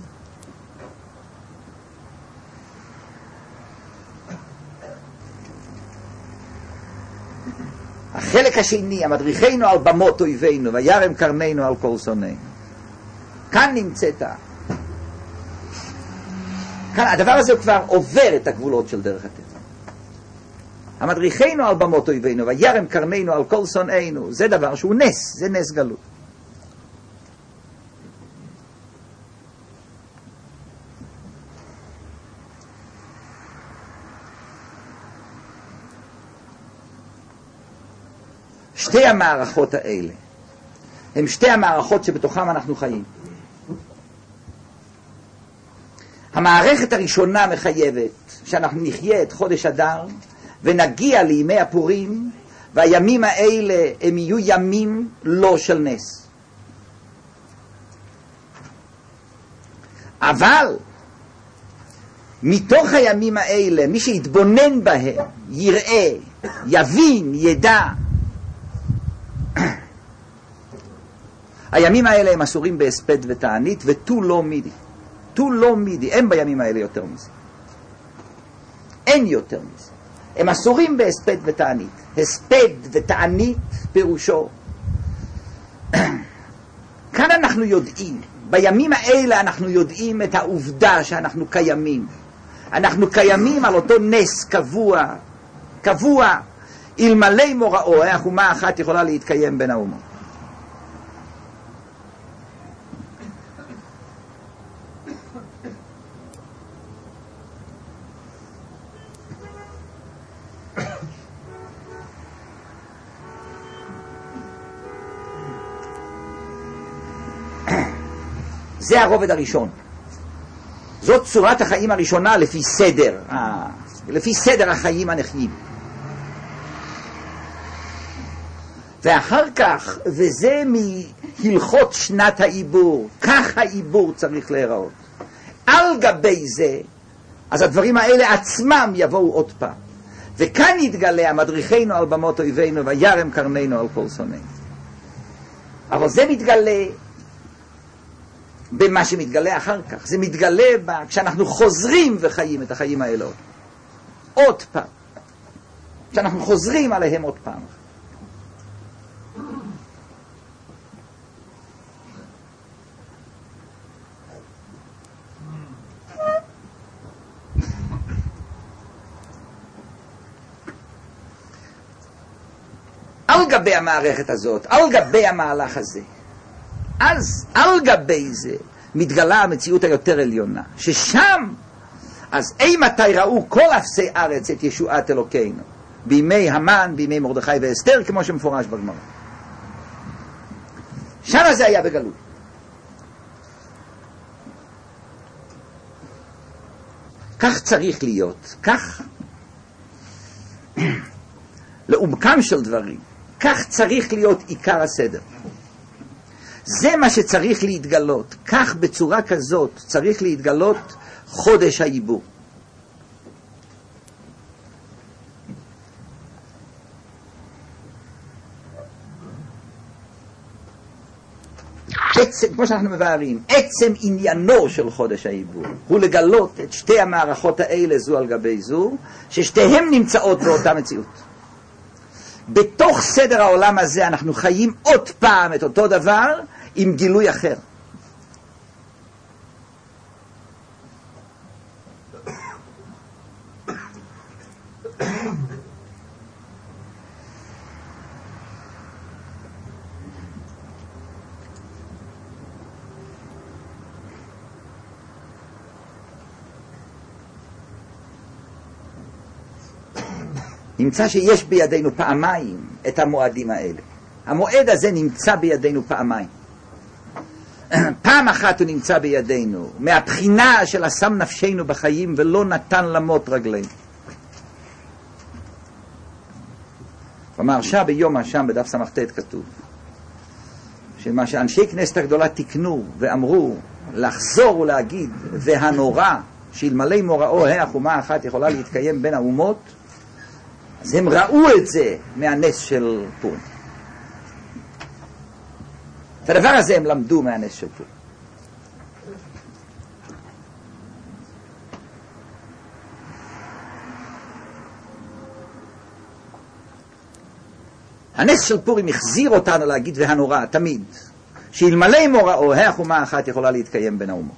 החלק השני, המדריכנו על במות אויבינו וירם קרננו על כל שונאינו. כאן נמצאת. כאן הדבר הזה כבר עובר את הגבולות של דרך הטבע. המדריכנו על במות אויבינו וירם קרננו על כל שונאינו, זה דבר שהוא נס, זה נס גלות. שתי המערכות האלה הם שתי המערכות שבתוכם אנחנו חיים. המערכת הראשונה מחייבת שאנחנו נחיה את חודש אדר ונגיע לימי הפורים, והימים האלה הם יהיו ימים לא של נס. אבל מתוך הימים האלה מי שיתבונן בהם יראה, יבין, ידע. הימים האלה הם אסורים בהספד ותענית ותו לא מידי. תו לא מידי, אין בימים האלה יותר מזה. אין יותר מזה. הם אסורים בהספד ותענית. הספד ותענית פירושו. כאן אנחנו יודעים, בימים האלה אנחנו יודעים את העובדה שאנחנו קיימים. אנחנו קיימים על אותו נס קבוע, קבוע, אלמלא מוראו, החומה אחת יכולה להתקיים בין האומות. זה הרובד הראשון. זאת צורת החיים הראשונה לפי סדר, לפי סדר החיים הנחיים. ואחר כך, וזה מהלכות שנת העיבור, כך העיבור צריך להיראות. על גבי זה, אז הדברים האלה עצמם יבואו עוד פעם. וכאן יתגלה המדריכנו על במות אויבינו וירם קרננו על כל שונאינו. אבל זה מתגלה במה שמתגלה אחר כך. זה מתגלה בה, כשאנחנו חוזרים וחיים את החיים האלה עוד. עוד פעם. כשאנחנו חוזרים עליהם עוד פעם. על גבי המערכת הזאת, על גבי המהלך הזה, אז על גבי זה מתגלה המציאות היותר עליונה, ששם, אז אי מתי ראו כל אפסי ארץ את ישועת אלוקינו, בימי המן, בימי מרדכי ואסתר, כמו שמפורש בגמרא. שם זה היה בגלות. כך צריך להיות, כך לעומקם של דברים, כך צריך להיות עיקר הסדר. זה מה שצריך להתגלות, כך בצורה כזאת צריך להתגלות חודש העיבור. עצם, כמו שאנחנו מבארים, עצם עניינו של חודש העיבור הוא לגלות את שתי המערכות האלה זו על גבי זו, ששתיהן נמצאות באותה מציאות. בתוך סדר העולם הזה אנחנו חיים עוד פעם את אותו דבר עם גילוי אחר. נמצא שיש בידינו פעמיים את המועדים האלה. המועד הזה נמצא בידינו פעמיים. פעם אחת הוא נמצא בידינו מהבחינה של השם נפשנו בחיים ולא נתן למות רגלינו. במהרש"א ביום השם בדף סמ"ט כתוב שמה שאנשי כנסת הגדולה תקנו ואמרו לחזור ולהגיד והנורא שאלמלא מוראו החומה אחת יכולה להתקיים בין האומות, אז הם ראו את זה מהנס של פורים. את הדבר הזה הם למדו מהנס של פורים. הנס של פורים החזיר אותנו להגיד והנורא תמיד, שאלמלא מוראו החומה אחת יכולה להתקיים בין האומות.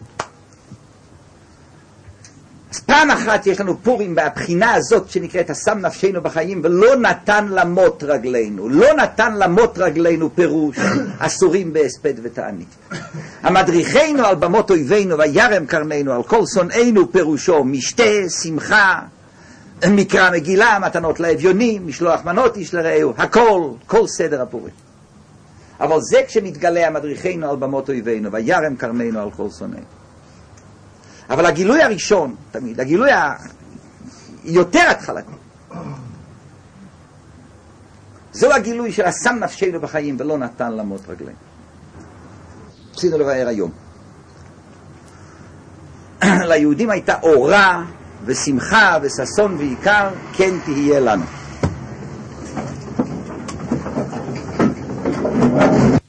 אז פעם אחת יש לנו פורים בהבחינה הזאת שנקראת השם נפשנו בחיים ולא נתן למות רגלינו. לא נתן למות רגלינו פירוש אסורים בהספד ותענית. המדריכנו על במות אויבינו וירם קרננו על כל שונאינו פירושו משתה, שמחה, מקרא מגילה, מתנות לאביונים, משלוח מנות איש לרעהו, הכל, כל סדר הפורים. אבל זה כשמתגלה המדריכנו על במות אויבינו וירם קרננו על כל שונאינו. אבל הגילוי הראשון, תמיד, הגילוי היותר התחלתי, זו הגילוי של השם נפשנו בחיים ולא נתן למות רגלינו. רצינו לבאר היום. ליהודים הייתה אורה ושמחה וששון ועיקר, כן תהיה לנו.